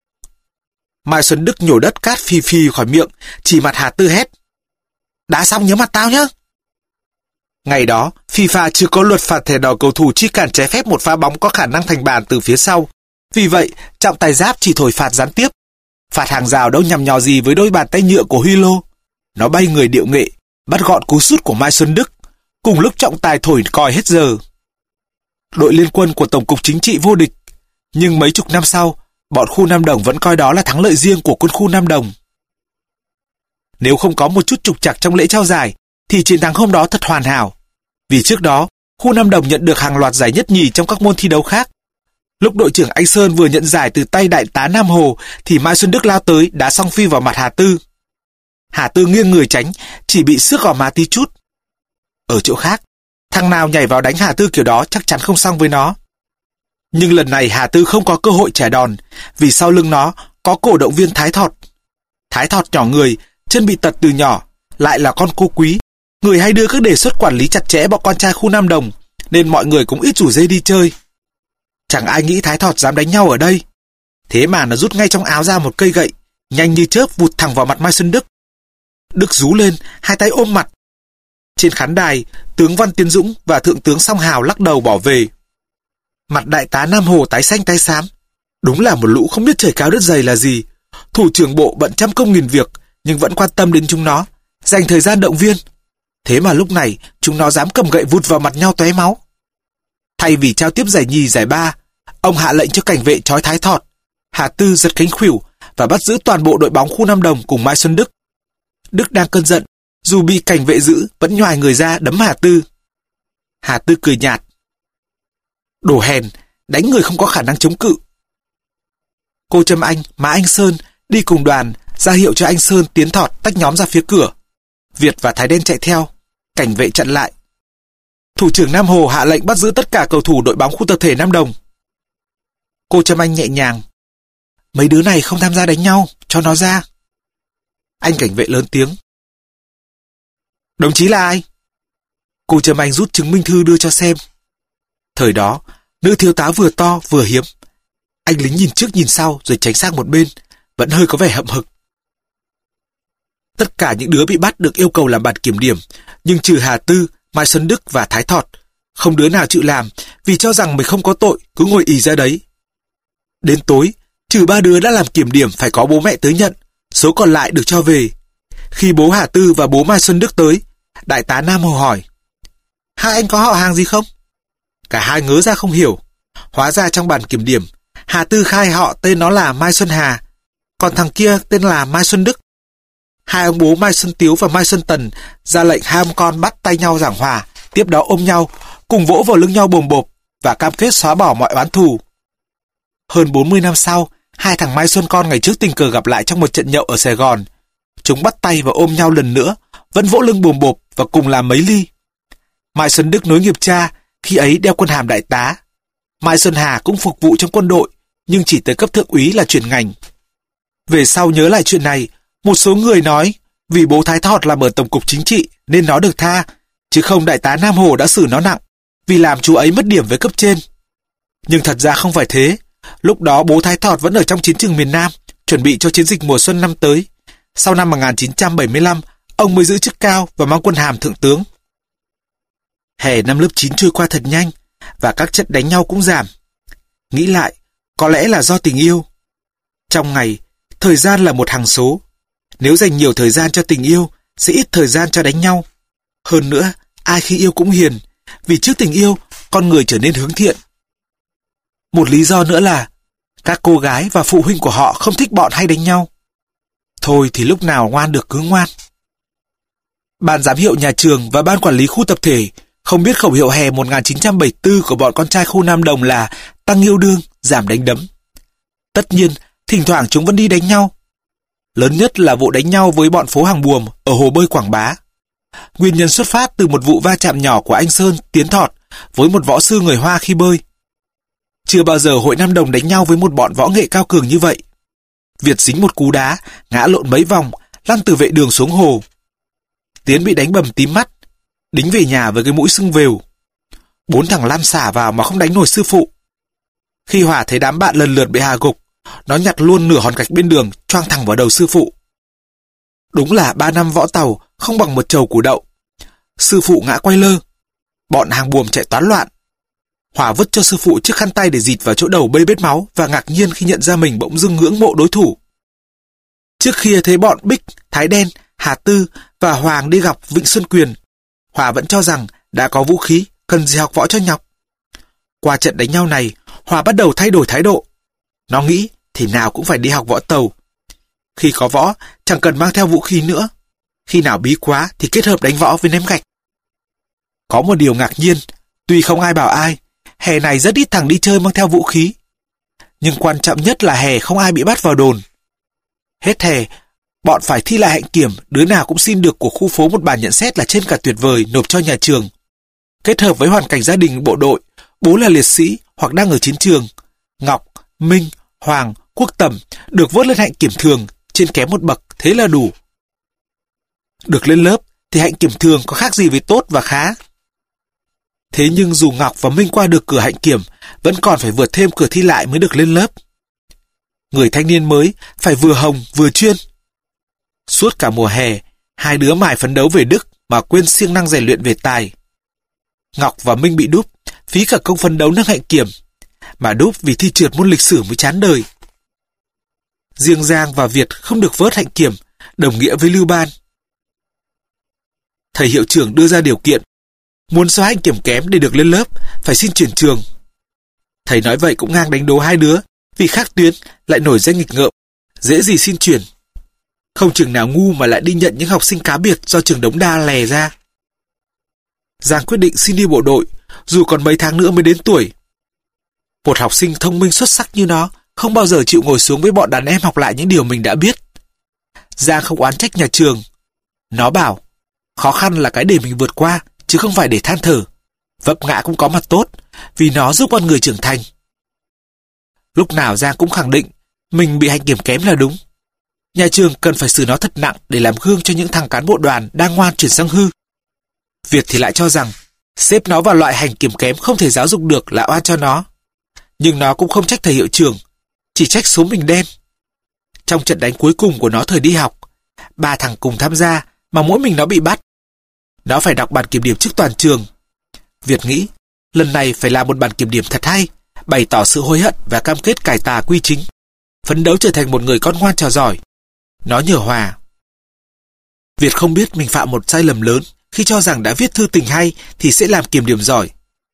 Mai Xuân Đức nhổ đất cát phì phì khỏi miệng, chỉ mặt Hà Tư hét: "Đá xong nhớ mặt tao nhá." Ngày đó, FIFA chưa có luật phạt thẻ đỏ cầu thủ chi cản trái phép một pha bóng có khả năng thành bàn từ phía sau. Vì vậy, trọng tài Giáp chỉ thổi phạt gián tiếp. Phạt hàng rào đâu nhằm nhò gì với đôi bàn tay nhựa của Huy Lô. Nó bay người điệu nghệ, bắt gọn cú sút của Mai Xuân Đức, cùng lúc trọng tài thổi còi hết giờ. Đội Liên Quân của Tổng cục Chính trị vô địch, nhưng mấy chục năm sau, bọn khu Nam Đồng vẫn coi đó là thắng lợi riêng của quân khu Nam Đồng. Nếu không có một chút trục trặc trong lễ trao giải, thì chiến thắng hôm đó thật hoàn hảo. Vì trước đó, khu Nam Đồng nhận được hàng loạt giải nhất nhì trong các môn thi đấu khác. Lúc đội trưởng Anh Sơn vừa nhận giải từ tay đại tá Nam Hồ, thì Mai Xuân Đức lao tới đá song phi vào mặt Hà Tư. Hà Tư nghiêng người tránh, chỉ bị xước gò má tí chút. Ở chỗ khác, thằng nào nhảy vào đánh Hà Tư kiểu đó chắc chắn không xong với nó. Nhưng lần này Hà Tư không có cơ hội trả đòn, vì sau lưng nó có cổ động viên Thái Thọt. Thái Thọt nhỏ người, chân bị tật từ nhỏ, lại là con cô quý, người hay đưa các đề xuất quản lý chặt chẽ bọn con trai khu Nam Đồng, nên mọi người cũng ít rủ dê đi chơi. Chẳng ai nghĩ Thái Thọt dám đánh nhau ở đây. Thế mà nó rút ngay trong áo ra một cây gậy, nhanh như chớp vụt thẳng vào mặt Mai Xuân Đức. Đức rú lên, hai tay ôm mặt. Trên khán đài, tướng Văn Tiến Dũng và thượng tướng Song Hào lắc đầu bỏ về. Mặt đại tá Nam Hồ tái xanh tái xám. Đúng là một lũ không biết trời cao đất dày là gì. Thủ trưởng bộ bận trăm công nghìn việc, nhưng vẫn quan tâm đến chúng nó, dành thời gian động viên. Thế mà lúc này, chúng nó dám cầm gậy vụt vào mặt nhau tóe máu. Thay vì trao tiếp giải nhì giải ba, ông hạ lệnh cho cảnh vệ trói Thái Thọt. Hà Tư giật cánh khuỷu và bắt giữ toàn bộ đội bóng khu Nam Đồng cùng Mai Xuân Đức. Đức đang cơn giận, dù bị cảnh vệ giữ vẫn nhoài người ra đấm Hà Tư. Hà Tư cười nhạt: "Đồ hèn, đánh người không có khả năng chống cự." Cô Trâm Anh, má anh Sơn đi cùng đoàn, ra hiệu cho anh Sơn tiến Thọt tách nhóm ra phía cửa. Việt và Thái Đen chạy theo, cảnh vệ chặn lại. Thủ trưởng Nam Hồ hạ lệnh bắt giữ tất cả cầu thủ đội bóng khu tập thể Nam Đồng. Cô Trâm Anh nhẹ nhàng. Mấy đứa này không tham gia đánh nhau, cho nó ra. Anh cảnh vệ lớn tiếng. Đồng chí là ai? Cô Trâm Anh rút chứng minh thư đưa cho xem. Thời đó, nữ thiếu tá vừa to vừa hiếm. Anh lính nhìn trước nhìn sau rồi tránh sang một bên, vẫn hơi có vẻ hậm hực. Tất cả những đứa bị bắt được yêu cầu làm bản kiểm điểm, nhưng trừ Hà Tư, Mai Xuân Đức và Thái Thọt, không đứa nào chịu làm vì cho rằng mình không có tội, cứ ngồi ì ra đấy. Đến tối, trừ 3 đứa đã làm kiểm điểm phải có bố mẹ tới nhận, số còn lại được cho về. Khi bố Hà Tư và bố Mai Xuân Đức tới, đại tá Nam Hồ hỏi: Hai anh có họ hàng gì không? Cả hai ngớ ra không hiểu. Hóa ra trong bản kiểm điểm, Hà Tư khai họ tên nó là Mai Xuân Hà, còn thằng kia tên là Mai Xuân Đức. Hai ông bố Mai Xuân Tiếu và Mai Xuân Tần ra lệnh hai ông con bắt tay nhau giảng hòa, tiếp đó ôm nhau, cùng vỗ vào lưng nhau bồm bộp và cam kết xóa bỏ mọi oán thù. Hơn 40 năm sau, hai thằng Mai Xuân con ngày trước tình cờ gặp lại trong một trận nhậu ở Sài Gòn. Chúng bắt tay và ôm nhau lần nữa, vẫn vỗ lưng bồm bộp và cùng làm mấy ly. Mai Xuân Đức nối nghiệp cha, khi ấy đeo quân hàm đại tá. Mai Xuân Hà cũng phục vụ trong quân đội, nhưng chỉ tới cấp thượng úy là chuyển ngành. Về sau nhớ lại chuyện này, một số người nói vì bố Thái Thọt làm ở Tổng cục Chính trị nên nó được tha, chứ không đại tá Nam Hồ đã xử nó nặng vì làm chú ấy mất điểm với cấp trên. Nhưng thật ra không phải thế. Lúc đó bố Thái Thọt vẫn ở trong chiến trường miền Nam, chuẩn bị cho chiến dịch mùa xuân năm tới. Sau năm 1975, ông mới giữ chức cao và mang quân hàm thượng tướng. Hè năm lớp 9 trôi qua thật nhanh, và các trận đánh nhau cũng giảm. Nghĩ lại, có lẽ là do tình yêu. Trong ngày, thời gian là một hằng số. Nếu dành nhiều thời gian cho tình yêu, sẽ ít thời gian cho đánh nhau. Hơn nữa, ai khi yêu cũng hiền, vì trước tình yêu, con người trở nên hướng thiện. Một lý do nữa là các cô gái và phụ huynh của họ không thích bọn hay đánh nhau. Thôi thì lúc nào ngoan được cứ ngoan. Ban giám hiệu nhà trường và ban quản lý khu tập thể không biết khẩu hiệu hè 1974 của bọn con trai khu Nam Đồng là tăng yêu đương, giảm đánh đấm. Tất nhiên, thỉnh thoảng chúng vẫn đi đánh nhau. Lớn nhất là vụ đánh nhau với bọn phố Hàng Buồm ở hồ bơi Quảng Bá. Nguyên nhân xuất phát từ một vụ va chạm nhỏ của anh Sơn, Tiến Thọt với một võ sư người Hoa khi bơi. Chưa bao giờ hội Nam Đồng đánh nhau với một bọn võ nghệ cao cường như vậy. Việt dính một cú đá, ngã lộn mấy vòng, lăn từ vệ đường xuống hồ. Tiến bị đánh bầm tím mắt, đính về nhà với cái mũi sưng vèo. 4 thằng lăn xả vào mà không đánh nổi sư phụ. Khi Hòa thấy đám bạn lần lượt bị hạ gục, nó nhặt luôn nửa hòn gạch bên đường choang thẳng vào đầu sư phụ. Đúng là 3 năm võ tàu không bằng một chầu củ đậu. Sư phụ ngã quay lơ, bọn Hàng Buồm chạy toán loạn. Hòa vứt cho sư phụ chiếc khăn tay để dịt vào chỗ đầu bê bết máu và ngạc nhiên khi nhận ra mình bỗng dưng ngưỡng mộ đối thủ. Trước kia thấy bọn Bích, Thái Đen, Hà Tư và Hoàng đi gặp Vịnh Xuân Quyền, Hòa vẫn cho rằng đã có vũ khí, cần gì học võ cho nhọc. Qua trận đánh nhau này, Hòa bắt đầu thay đổi thái độ. Nó nghĩ thì nào cũng phải đi học võ tàu. Khi có võ, chẳng cần mang theo vũ khí nữa. Khi nào bí quá thì kết hợp đánh võ với ném gạch. Có một điều ngạc nhiên, tuy không ai bảo ai, hè này rất ít thằng đi chơi mang theo vũ khí. Nhưng quan trọng nhất là hè không ai bị bắt vào đồn. Hết hè, bọn phải thi lại hạnh kiểm, đứa nào cũng xin được của khu phố một bản nhận xét là trên cả tuyệt vời nộp cho nhà trường. Kết hợp với hoàn cảnh gia đình bộ đội, bố là liệt sĩ hoặc đang ở chiến trường, Ngọc, Minh, Hoàng, Quốc Tầm được vớt lên hạnh kiểm thường, trên kém một bậc, thế là đủ. Được lên lớp thì hạnh kiểm thường có khác gì với tốt và khá. Thế nhưng dù Ngọc và Minh qua được cửa hạnh kiểm, vẫn còn phải vượt thêm cửa thi lại mới được lên lớp. Người thanh niên mới phải vừa hồng vừa chuyên. Suốt cả mùa hè, hai đứa mải phấn đấu về đức mà quên siêng năng rèn luyện về tài. Ngọc và Minh bị đúp, phí cả công phấn đấu nâng hạnh kiểm, mà đúp vì thi trượt môn lịch sử mới chán đời. Riêng Giang và Việt không được vớt hạnh kiểm, đồng nghĩa với lưu ban. Thầy hiệu trưởng đưa ra điều kiện, muốn xóa hạnh kiểm kém để được lên lớp, phải xin chuyển trường. Thầy nói vậy cũng ngang đánh đố hai đứa, vì khác tuyến lại nổi danh nghịch ngợm, dễ gì xin chuyển. Không trường nào ngu mà lại đi nhận những học sinh cá biệt do trường Đống Đa lè ra. Giang quyết định xin đi bộ đội, dù còn mấy tháng nữa mới đến tuổi. Một học sinh thông minh xuất sắc như nó không bao giờ chịu ngồi xuống với bọn đàn em học lại những điều mình đã biết. Giang không oán trách nhà trường. Nó bảo, khó khăn là cái để mình vượt qua, chứ không phải để than thở. Vấp ngã cũng có mặt tốt, vì nó giúp con người trưởng thành. Lúc nào Giang cũng khẳng định mình bị hạnh kiểm kém là đúng. Nhà trường cần phải xử nó thật nặng để làm gương cho những thằng cán bộ đoàn đang ngoan chuyển sang hư. Việt thì lại cho rằng xếp nó vào loại hành kiểm kém không thể giáo dục được là oan cho nó. Nhưng nó cũng không trách thầy hiệu trưởng, chỉ trách số mình đen. Trong trận đánh cuối cùng của nó thời đi học, 3 thằng cùng tham gia mà mỗi mình nó bị bắt. Nó phải đọc bản kiểm điểm trước toàn trường. Việt nghĩ lần này phải làm một bản kiểm điểm thật hay, bày tỏ sự hối hận và cam kết cải tà quy chính, phấn đấu trở thành một người con ngoan trò giỏi. Nó nhờ Hòa. Việt không biết mình phạm một sai lầm lớn khi cho rằng đã viết thư tình hay thì sẽ làm kiểm điểm giỏi.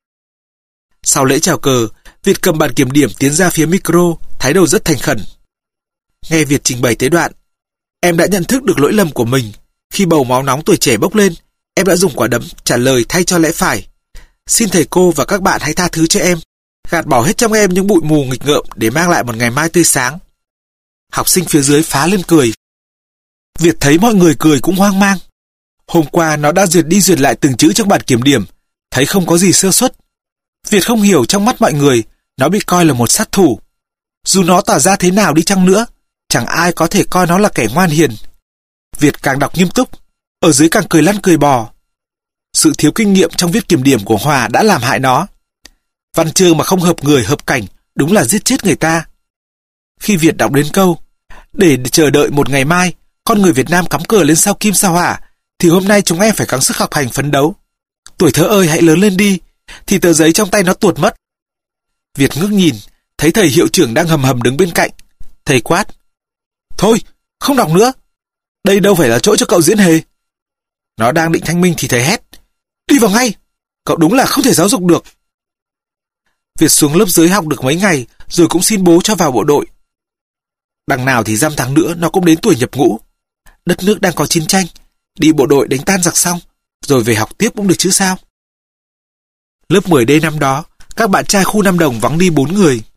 Sau lễ chào cờ, Việt cầm bản kiểm điểm tiến ra phía micro, thái độ rất thành khẩn. Nghe Việt trình bày tới đoạn, em đã nhận thức được lỗi lầm của mình. Khi bầu máu nóng tuổi trẻ bốc lên, em đã dùng quả đấm trả lời thay cho lẽ phải. Xin thầy cô và các bạn hãy tha thứ cho em, gạt bỏ hết trong em những bụi mù nghịch ngợm để mang lại một ngày mai tươi sáng. Học sinh phía dưới phá lên cười. Việt thấy mọi người cười cũng hoang mang. Hôm qua nó đã duyệt đi duyệt lại từng chữ trong bản kiểm điểm, thấy không có gì sơ suất. Việt không hiểu trong mắt mọi người, nó bị coi là một sát thủ. Dù nó tỏ ra thế nào đi chăng nữa, chẳng ai có thể coi nó là kẻ ngoan hiền. Việt càng đọc nghiêm túc, ở dưới càng cười lăn cười bò. Sự thiếu kinh nghiệm trong viết kiểm điểm của Hòa đã làm hại nó. Văn chương mà không hợp người hợp cảnh đúng là giết chết người ta. Khi Việt đọc đến câu để chờ đợi một ngày mai, con người Việt Nam cắm cờ lên sao kim sao hỏa, thì hôm nay chúng em phải gắng sức học hành phấn đấu. Tuổi thơ ơi hãy lớn lên đi, thì tờ giấy trong tay nó tuột mất. Việt ngước nhìn, thấy thầy hiệu trưởng đang hầm hầm đứng bên cạnh. Thầy quát: Thôi, không đọc nữa. Đây đâu phải là chỗ cho cậu diễn hề. Nó đang định thanh minh thì thầy hét: Đi vào ngay, cậu đúng là không thể giáo dục được. Việt xuống lớp dưới học được mấy ngày, rồi cũng xin bố cho vào bộ đội. Đằng nào thì dăm tháng nữa nó cũng đến tuổi nhập ngũ. Đất nước đang có chiến tranh, đi bộ đội đánh tan giặc xong, rồi về học tiếp cũng được chứ sao. Lớp 10D năm đó, các bạn trai khu Nam Đồng vắng đi 4 người.